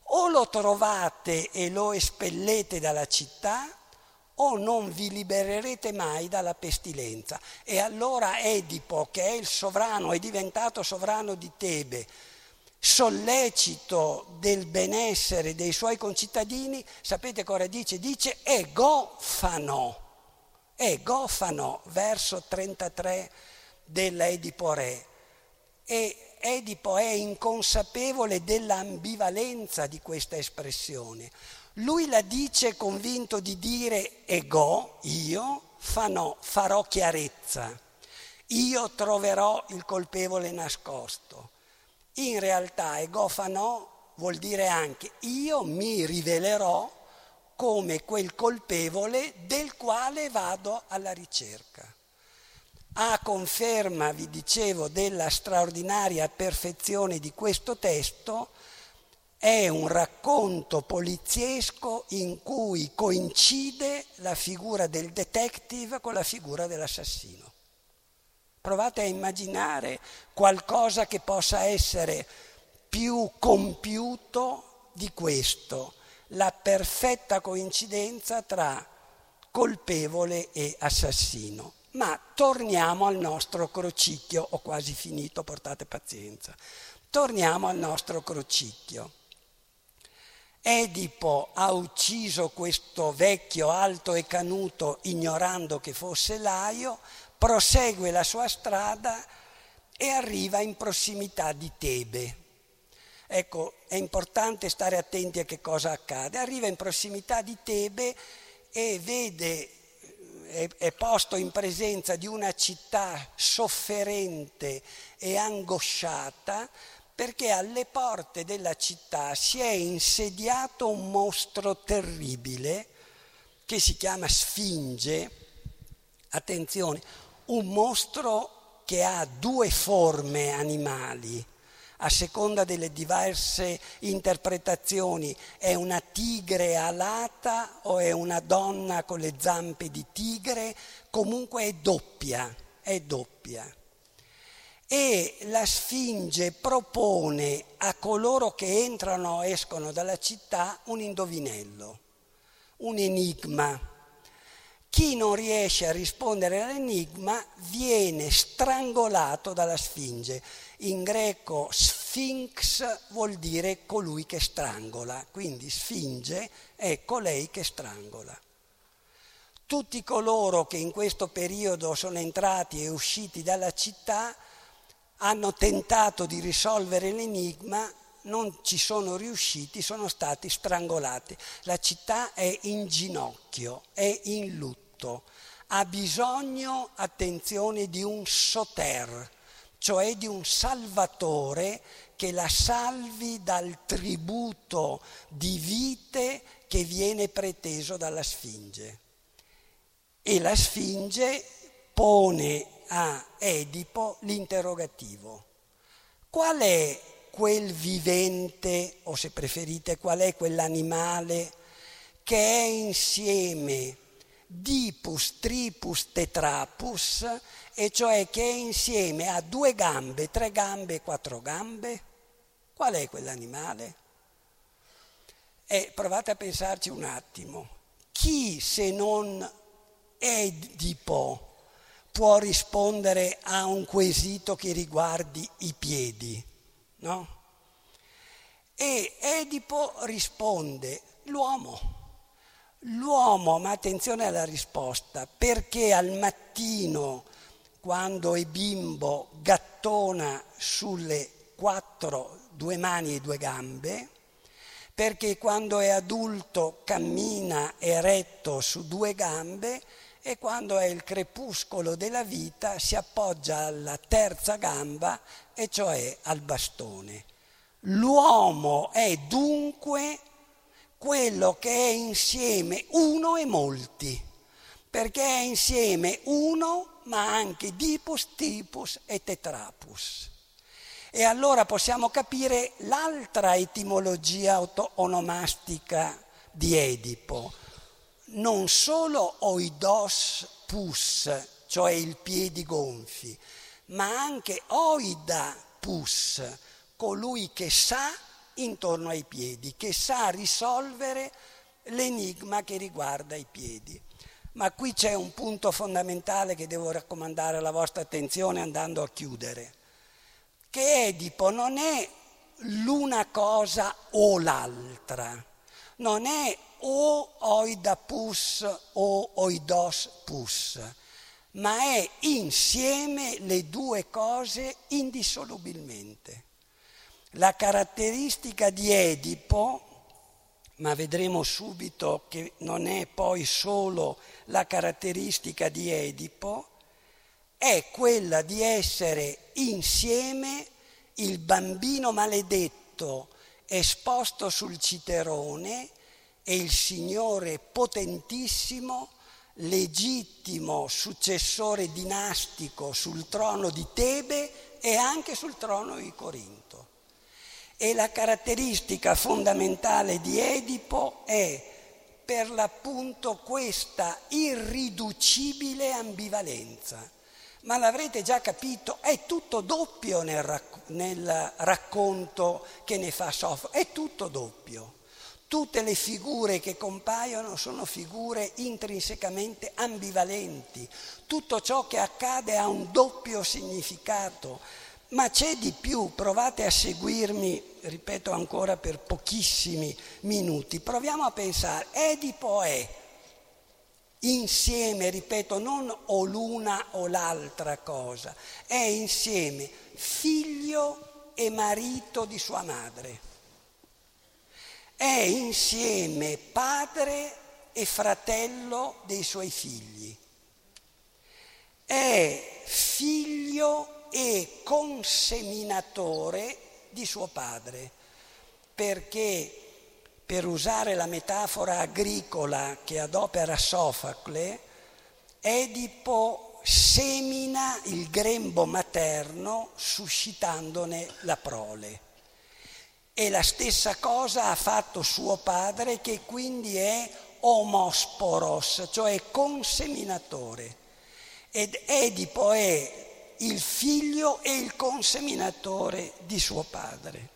o lo trovate e lo espellete dalla città, o non vi libererete mai dalla pestilenza. E allora Edipo, che è il sovrano, è diventato sovrano di Tebe, sollecito del benessere dei suoi concittadini, sapete cosa dice? Dice egofano, egofano, verso trentatré della Edipo Re. E Edipo è inconsapevole dell'ambivalenza di questa espressione. Lui la dice convinto di dire ego, io, fanò, farò chiarezza, io troverò il colpevole nascosto. In realtà ego fanò vuol dire anche io mi rivelerò come quel colpevole del quale vado alla ricerca. A conferma, vi dicevo, della straordinaria perfezione di questo testo, è un racconto poliziesco in cui coincide la figura del detective con la figura dell'assassino. Provate a immaginare qualcosa che possa essere più compiuto di questo, la perfetta coincidenza tra colpevole e assassino. Ma torniamo al nostro crocicchio, ho quasi finito, portate pazienza. Torniamo al nostro crocicchio. Edipo ha ucciso questo vecchio alto e canuto ignorando che fosse Laio, prosegue la sua strada e arriva in prossimità di Tebe. Ecco, è importante stare attenti a che cosa accade. Arriva in prossimità di Tebe e vede, è, è posto in presenza di una città sofferente e angosciata, perché alle porte della città si è insediato un mostro terribile che si chiama Sfinge. Attenzione, un mostro che ha due forme animali, a seconda delle diverse interpretazioni, è una tigre alata o è una donna con le zampe di tigre, comunque è doppia, è doppia. E la Sfinge propone a coloro che entrano o escono dalla città un indovinello, un enigma. Chi non riesce a rispondere all'enigma viene strangolato dalla Sfinge. In greco Sphinx vuol dire colui che strangola, quindi Sfinge è colei che strangola. Tutti coloro che in questo periodo sono entrati e usciti dalla città hanno tentato di risolvere l'enigma, non ci sono riusciti, sono stati strangolati. La città è in ginocchio, è in lutto, ha bisogno, attenzione, di un soter, cioè di un salvatore che la salvi dal tributo di vite che viene preteso dalla Sfinge. E la Sfinge pone a Edipo l'interrogativo: qual è quel vivente, o se preferite qual è quell'animale che è insieme dipus, tripus, tetrapus, e cioè che è insieme a due gambe, tre gambe e quattro gambe? Qual è quell'animale? E provate a pensarci un attimo. Chi se non Edipo può rispondere a un quesito che riguardi i piedi, no? E Edipo risponde: l'uomo. L'uomo, ma attenzione alla risposta, perché al mattino, quando è bimbo, gattona sulle quattro, due mani e due gambe, perché quando è adulto cammina eretto su due gambe, e quando è il crepuscolo della vita si appoggia alla terza gamba, e cioè al bastone. L'uomo è dunque quello che è insieme uno e molti, perché è insieme uno ma anche dipus, tripus e tetrapus. E allora possiamo capire l'altra etimologia onomastica di Edipo. Non solo oidos pus, cioè il piedi gonfi, ma anche oida pus, colui che sa intorno ai piedi, che sa risolvere l'enigma che riguarda i piedi. Ma qui c'è un punto fondamentale che devo raccomandare alla vostra attenzione andando a chiudere, che Edipo non è l'una cosa o l'altra, non è o oidapus o oidos pus, ma è insieme le due cose indissolubilmente. La caratteristica di Edipo, ma vedremo subito che non è poi solo la caratteristica di Edipo, è quella di essere insieme il bambino maledetto esposto sul citerone e il Signore potentissimo, legittimo successore dinastico sul trono di Tebe e anche sul trono di Corinto. E la caratteristica fondamentale di Edipo è per l'appunto questa irriducibile ambivalenza. Ma l'avrete già capito, è tutto doppio nel, racc- nel racconto che ne fa Sofocle, è tutto doppio. Tutte le figure che compaiono sono figure intrinsecamente ambivalenti. Tutto ciò che accade ha un doppio significato. Ma c'è di più, provate a seguirmi, ripeto ancora per pochissimi minuti, proviamo a pensare, Edipo è insieme, ripeto, non o l'una o l'altra cosa, è insieme figlio e marito di sua madre, è insieme padre e fratello dei suoi figli, è figlio e conseminatore di suo padre, perché per usare la metafora agricola che adopera Sofocle, Edipo semina il grembo materno suscitandone la prole. E la stessa cosa ha fatto suo padre, che quindi è omosporos, cioè conseminatore. Ed Edipo è il figlio e il conseminatore di suo padre.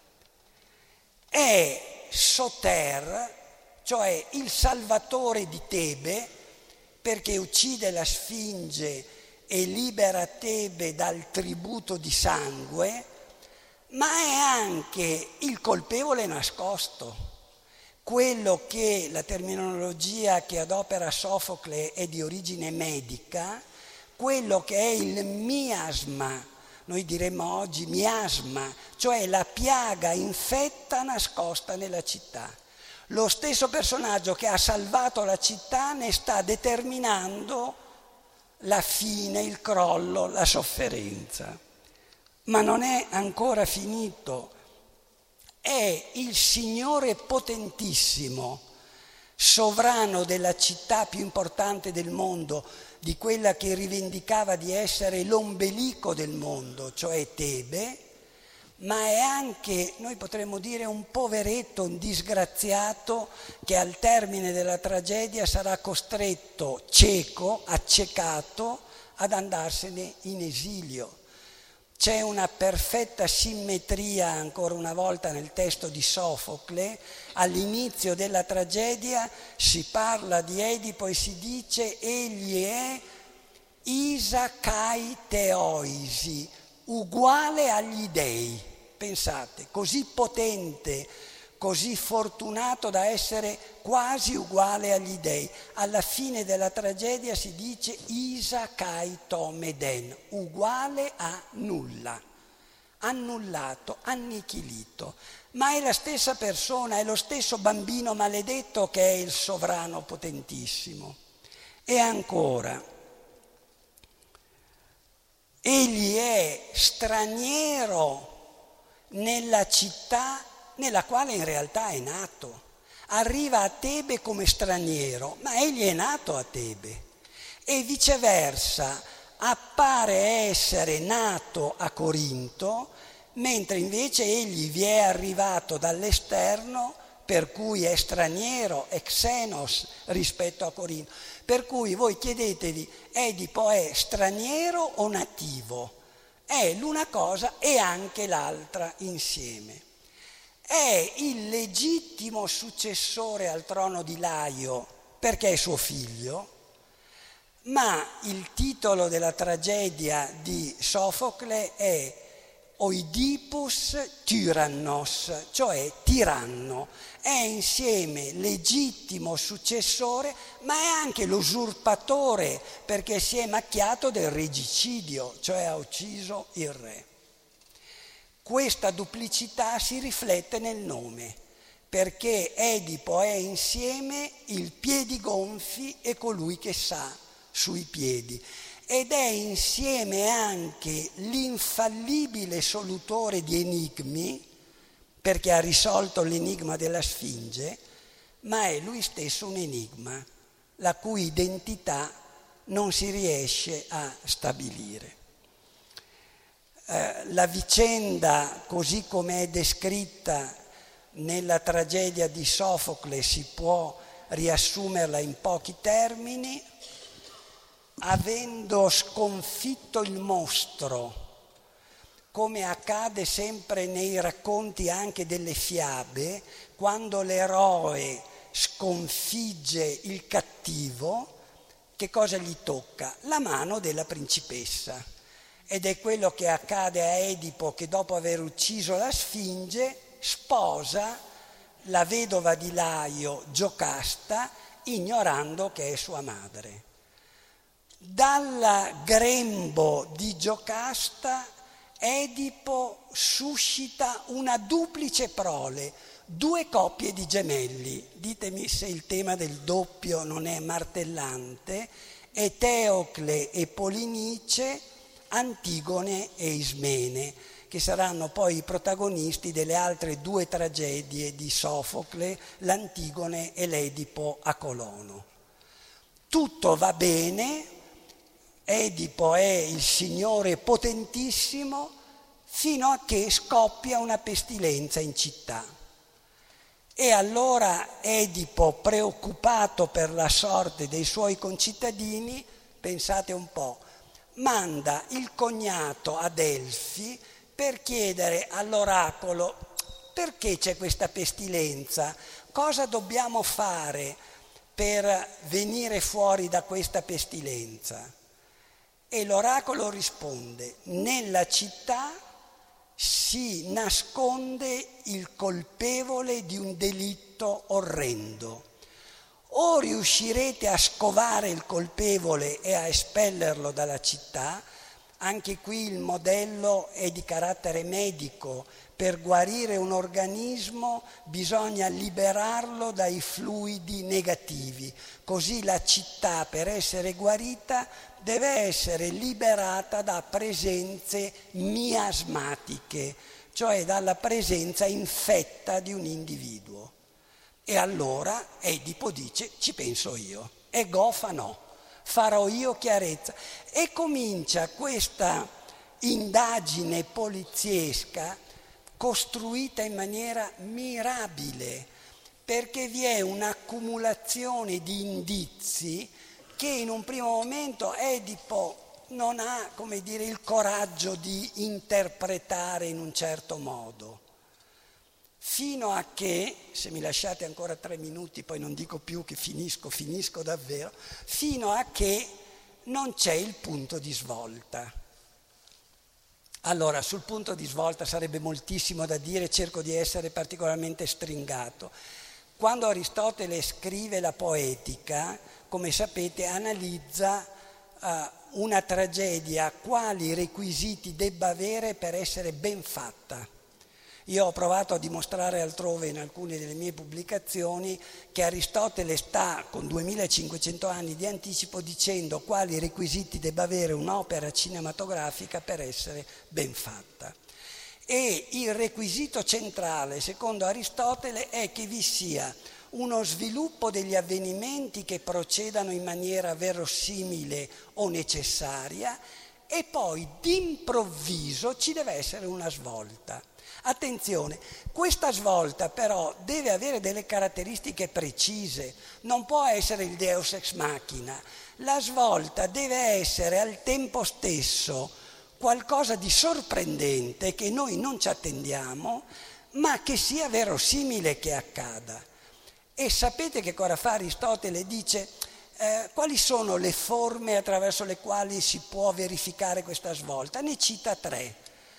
È Soter, cioè il salvatore di Tebe, perché uccide la Sfinge e libera Tebe dal tributo di sangue, ma è anche il colpevole nascosto, quello che la terminologia che adopera Sofocle è di origine medica, quello che è il miasma, noi diremmo oggi miasma, cioè la piaga infetta nascosta nella città. Lo stesso personaggio che ha salvato la città ne sta determinando la fine, il crollo, la sofferenza. Ma non è ancora finito. È il Signore potentissimo, sovrano della città più importante del mondo, di quella che rivendicava di essere l'ombelico del mondo, cioè Tebe, ma è anche, noi potremmo dire, un poveretto, un disgraziato che al termine della tragedia sarà costretto, cieco, accecato, ad andarsene in esilio. C'è una perfetta simmetria, ancora una volta, nel testo di Sofocle. All'inizio della tragedia si parla di Edipo e si dice egli è Isakai Teoisi, uguale agli dei. Pensate, così potente, così fortunato da essere quasi uguale agli dei. Alla fine della tragedia si dice Isakai Tomeden, uguale a nulla, annullato, annichilito. Ma è la stessa persona, è lo stesso bambino maledetto che è il sovrano potentissimo. E ancora, egli è straniero nella città nella quale in realtà è nato. Arriva a Tebe come straniero, ma egli è nato a Tebe. E viceversa, appare essere nato a Corinto, mentre invece egli vi è arrivato dall'esterno, per cui è straniero, è xenos rispetto a Corinto. Per cui voi chiedetevi, Edipo è straniero o nativo? È l'una cosa e anche l'altra insieme. è il legittimo successore al trono di Laio perché è suo figlio, ma il titolo della tragedia di Sofocle è Oidipus Tyrannos, cioè tiranno. È insieme legittimo successore, ma è anche l'usurpatore perché si è macchiato del regicidio, cioè ha ucciso il re. Questa duplicità si riflette nel nome, perché Edipo è insieme il piedigonfi e colui che sa sui piedi, ed è insieme anche l'infallibile solutore di enigmi, perché ha risolto l'enigma della Sfinge, ma è lui stesso un enigma, la cui identità non si riesce a stabilire. Eh, la vicenda, così come è descritta nella tragedia di Sofocle, si può riassumerla in pochi termini. Avendo sconfitto il mostro, come accade sempre nei racconti anche delle fiabe, quando l'eroe sconfigge il cattivo, che cosa gli tocca? La mano della principessa. Ed è quello che accade a Edipo, che dopo aver ucciso la Sfinge sposa la vedova di Laio, Giocasta, ignorando che è sua madre. Dal grembo di Giocasta Edipo suscita una duplice prole, due coppie di gemelli. Ditemi se il tema del doppio non è martellante. Eteocle e Polinice, Antigone e Ismene, che saranno poi i protagonisti delle altre due tragedie di Sofocle, l'Antigone e l'Edipo a Colono. Tutto va bene. Edipo è il signore potentissimo fino a che scoppia una pestilenza in città. E allora Edipo, preoccupato per la sorte dei suoi concittadini, pensate un po', manda il cognato a Delfi per chiedere all'oracolo perché c'è questa pestilenza, cosa dobbiamo fare per venire fuori da questa pestilenza. E l'oracolo risponde: nella città si nasconde il colpevole di un delitto orrendo. O riuscirete a scovare il colpevole e a espellerlo dalla città, anche qui il modello è di carattere medico. Per guarire un organismo bisogna liberarlo dai fluidi negativi, così la città, per essere guarita, deve essere liberata da presenze miasmatiche, cioè dalla presenza infetta di un individuo. E allora Edipo dice: ci penso io, e gofa no, farò io chiarezza. E comincia questa indagine poliziesca costruita in maniera mirabile, perché vi è un'accumulazione di indizi che in un primo momento Edipo non ha, come dire, il coraggio di interpretare in un certo modo. Fino a che, se mi lasciate ancora tre minuti, poi non dico più che finisco, finisco davvero, fino a che non c'è il punto di svolta. Allora, sul punto di svolta sarebbe moltissimo da dire, cerco di essere particolarmente stringato. Quando Aristotele scrive la Poetica, come sapete, analizza uh, una tragedia, quali requisiti debba avere per essere ben fatta. Io ho provato a dimostrare altrove in alcune delle mie pubblicazioni che Aristotele sta con duemilacinquecento anni di anticipo dicendo quali requisiti debba avere un'opera cinematografica per essere ben fatta. E il requisito centrale, secondo Aristotele, è che vi sia uno sviluppo degli avvenimenti che procedano in maniera verosimile o necessaria e poi d'improvviso ci deve essere una svolta. Attenzione, questa svolta però deve avere delle caratteristiche precise, non può essere il Deus ex machina. La svolta deve essere al tempo stesso qualcosa di sorprendente che noi non ci attendiamo, ma che sia verosimile che accada. E sapete che cosa fa Aristotele? Dice eh, quali sono le forme attraverso le quali si può verificare questa svolta? Ne cita tre: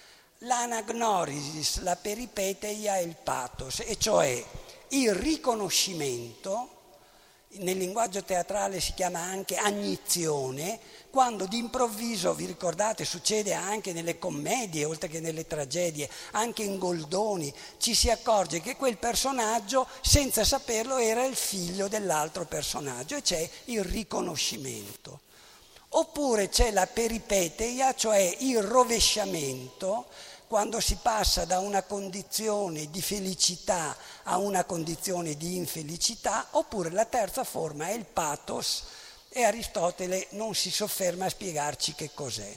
l'anagnorisis, la peripeteia e il pathos, e cioè il riconoscimento. Nel linguaggio teatrale si chiama anche agnizione, quando d'improvviso, vi ricordate, succede anche nelle commedie, oltre che nelle tragedie, anche in Goldoni, ci si accorge che quel personaggio, senza saperlo, era il figlio dell'altro personaggio, e c'è il riconoscimento. Oppure c'è la peripeteia, cioè il rovesciamento, quando si passa da una condizione di felicità a una condizione di infelicità. Oppure la terza forma è il pathos, e Aristotele non si sofferma a spiegarci che cos'è.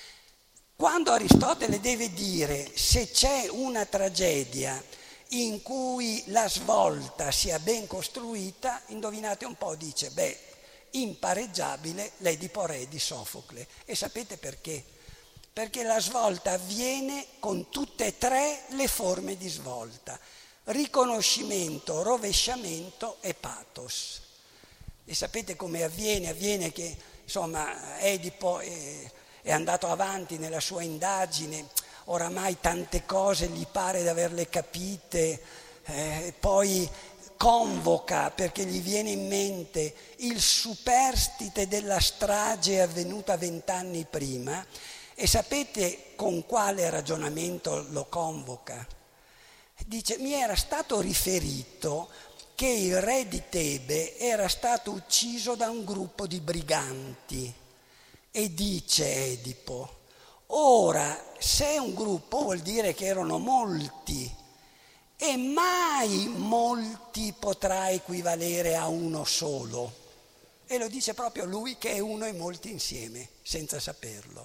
Quando Aristotele deve dire se c'è una tragedia in cui la svolta sia ben costruita, indovinate un po', dice, beh, impareggiabile l'Edipo Re di Sofocle. E sapete perché? Perché la svolta avviene con tutte e tre le forme di svolta: riconoscimento, rovesciamento e pathos. E sapete come avviene? Avviene che, insomma, Edipo è, è andato avanti nella sua indagine, oramai tante cose gli pare di averle capite, eh, poi convoca, perché gli viene in mente il superstite della strage avvenuta vent'anni prima. E sapete con quale ragionamento lo convoca? Dice: mi era stato riferito che il re di Tebe era stato ucciso da un gruppo di briganti. E dice Edipo: ora, se è un gruppo vuol dire che erano molti, e mai molti potrà equivalere a uno solo. E lo dice proprio lui, che è uno e molti insieme, senza saperlo.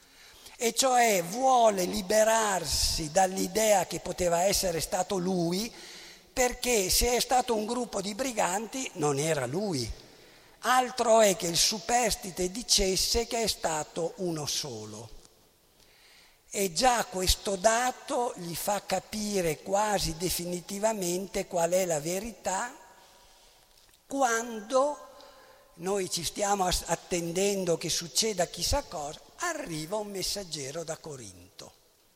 E cioè vuole liberarsi dall'idea che poteva essere stato lui, perché se è stato un gruppo di briganti non era lui. Altro è che il superstite dicesse che è stato uno solo. E già questo dato gli fa capire quasi definitivamente qual è la verità, quando noi ci stiamo attendendo che succeda chissà cosa, arriva un messaggero da Corinto.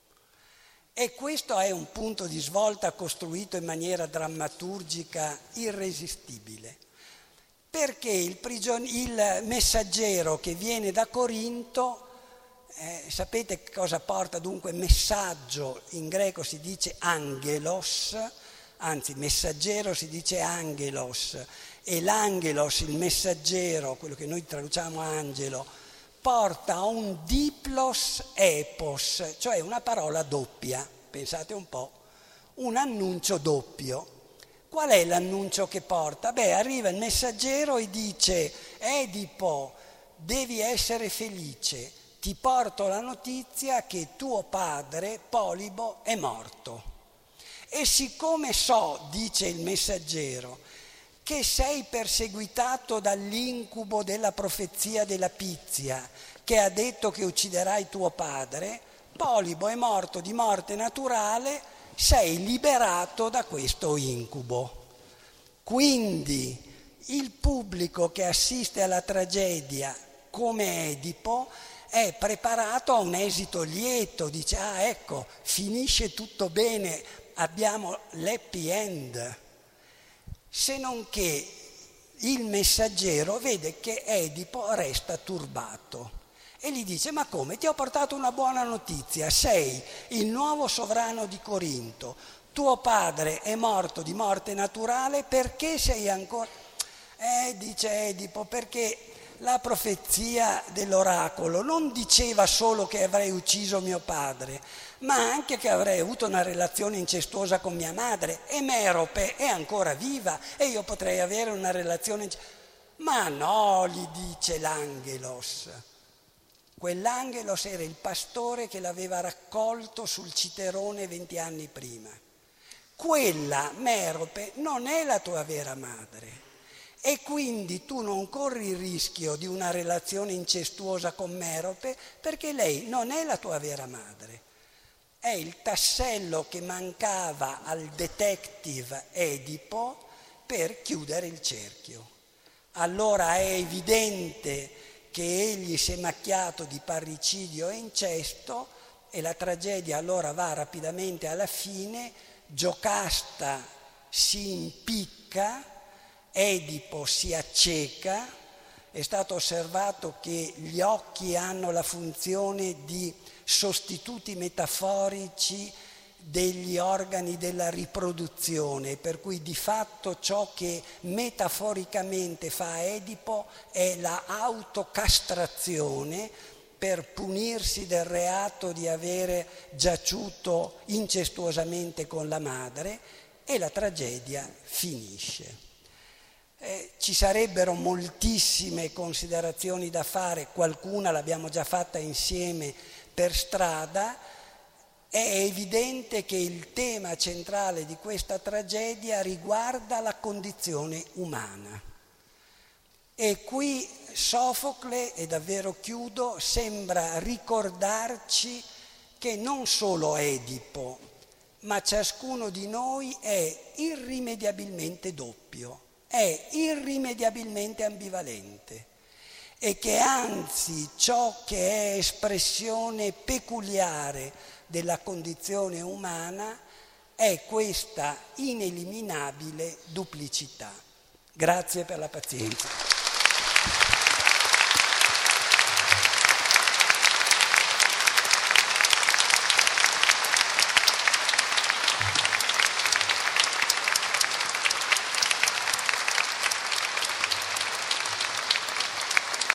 E questo è un punto di svolta costruito in maniera drammaturgica irresistibile, perché il, prigion- il messaggero che viene da Corinto, eh, sapete cosa porta dunque messaggio? In greco si dice angelos, anzi messaggero si dice angelos, e l'angelos, il messaggero, quello che noi traduciamo angelo, porta a un diplos epos, cioè una parola doppia, pensate un po', un annuncio doppio. Qual è l'annuncio che porta? Beh, arriva il messaggero e dice: Edipo, devi essere felice, ti porto la notizia che tuo padre Polibo è morto. E siccome so, dice il messaggero, che sei perseguitato dall'incubo della profezia della Pizia, che ha detto che ucciderai tuo padre, Polibo è morto di morte naturale, sei liberato da questo incubo. Quindi il pubblico che assiste alla tragedia come Edipo è preparato a un esito lieto, dice: ah, ecco, finisce tutto bene, abbiamo l'happy end. Se non che il messaggero vede che Edipo resta turbato e gli dice: ma come, ti ho portato una buona notizia, sei il nuovo sovrano di Corinto, tuo padre è morto di morte naturale, perché sei ancora... Eh, dice Edipo, perché la profezia dell'oracolo non diceva solo che avrei ucciso mio padre, ma anche che avrei avuto una relazione incestuosa con mia madre, e Merope è ancora viva e io potrei avere una relazione incestuosa. Ma no, gli dice l'angelos. Quell'angelos era il pastore che l'aveva raccolto sul Citerone venti anni prima. Quella, Merope, non è la tua vera madre. E quindi tu non corri il rischio di una relazione incestuosa con Merope, perché lei non è la tua vera madre. è il tassello che mancava al detective Edipo per chiudere il cerchio. Allora è evidente che egli si è macchiato di parricidio e incesto e la tragedia allora va rapidamente alla fine. Giocasta si impicca, Edipo si acceca. È stato osservato che gli occhi hanno la funzione di sostituti metaforici degli organi della riproduzione, per cui di fatto ciò che metaforicamente fa Edipo è la autocastrazione per punirsi del reato di avere giaciuto incestuosamente con la madre, e la tragedia finisce. Eh, ci sarebbero moltissime considerazioni da fare, qualcuna l'abbiamo già fatta insieme per strada. È evidente che il tema centrale di questa tragedia riguarda la condizione umana. E qui Sofocle, e davvero chiudo, sembra ricordarci che non solo Edipo, ma ciascuno di noi è irrimediabilmente doppio, è irrimediabilmente ambivalente, e che anzi ciò che è espressione peculiare della condizione umana è questa ineliminabile duplicità. Grazie per la pazienza.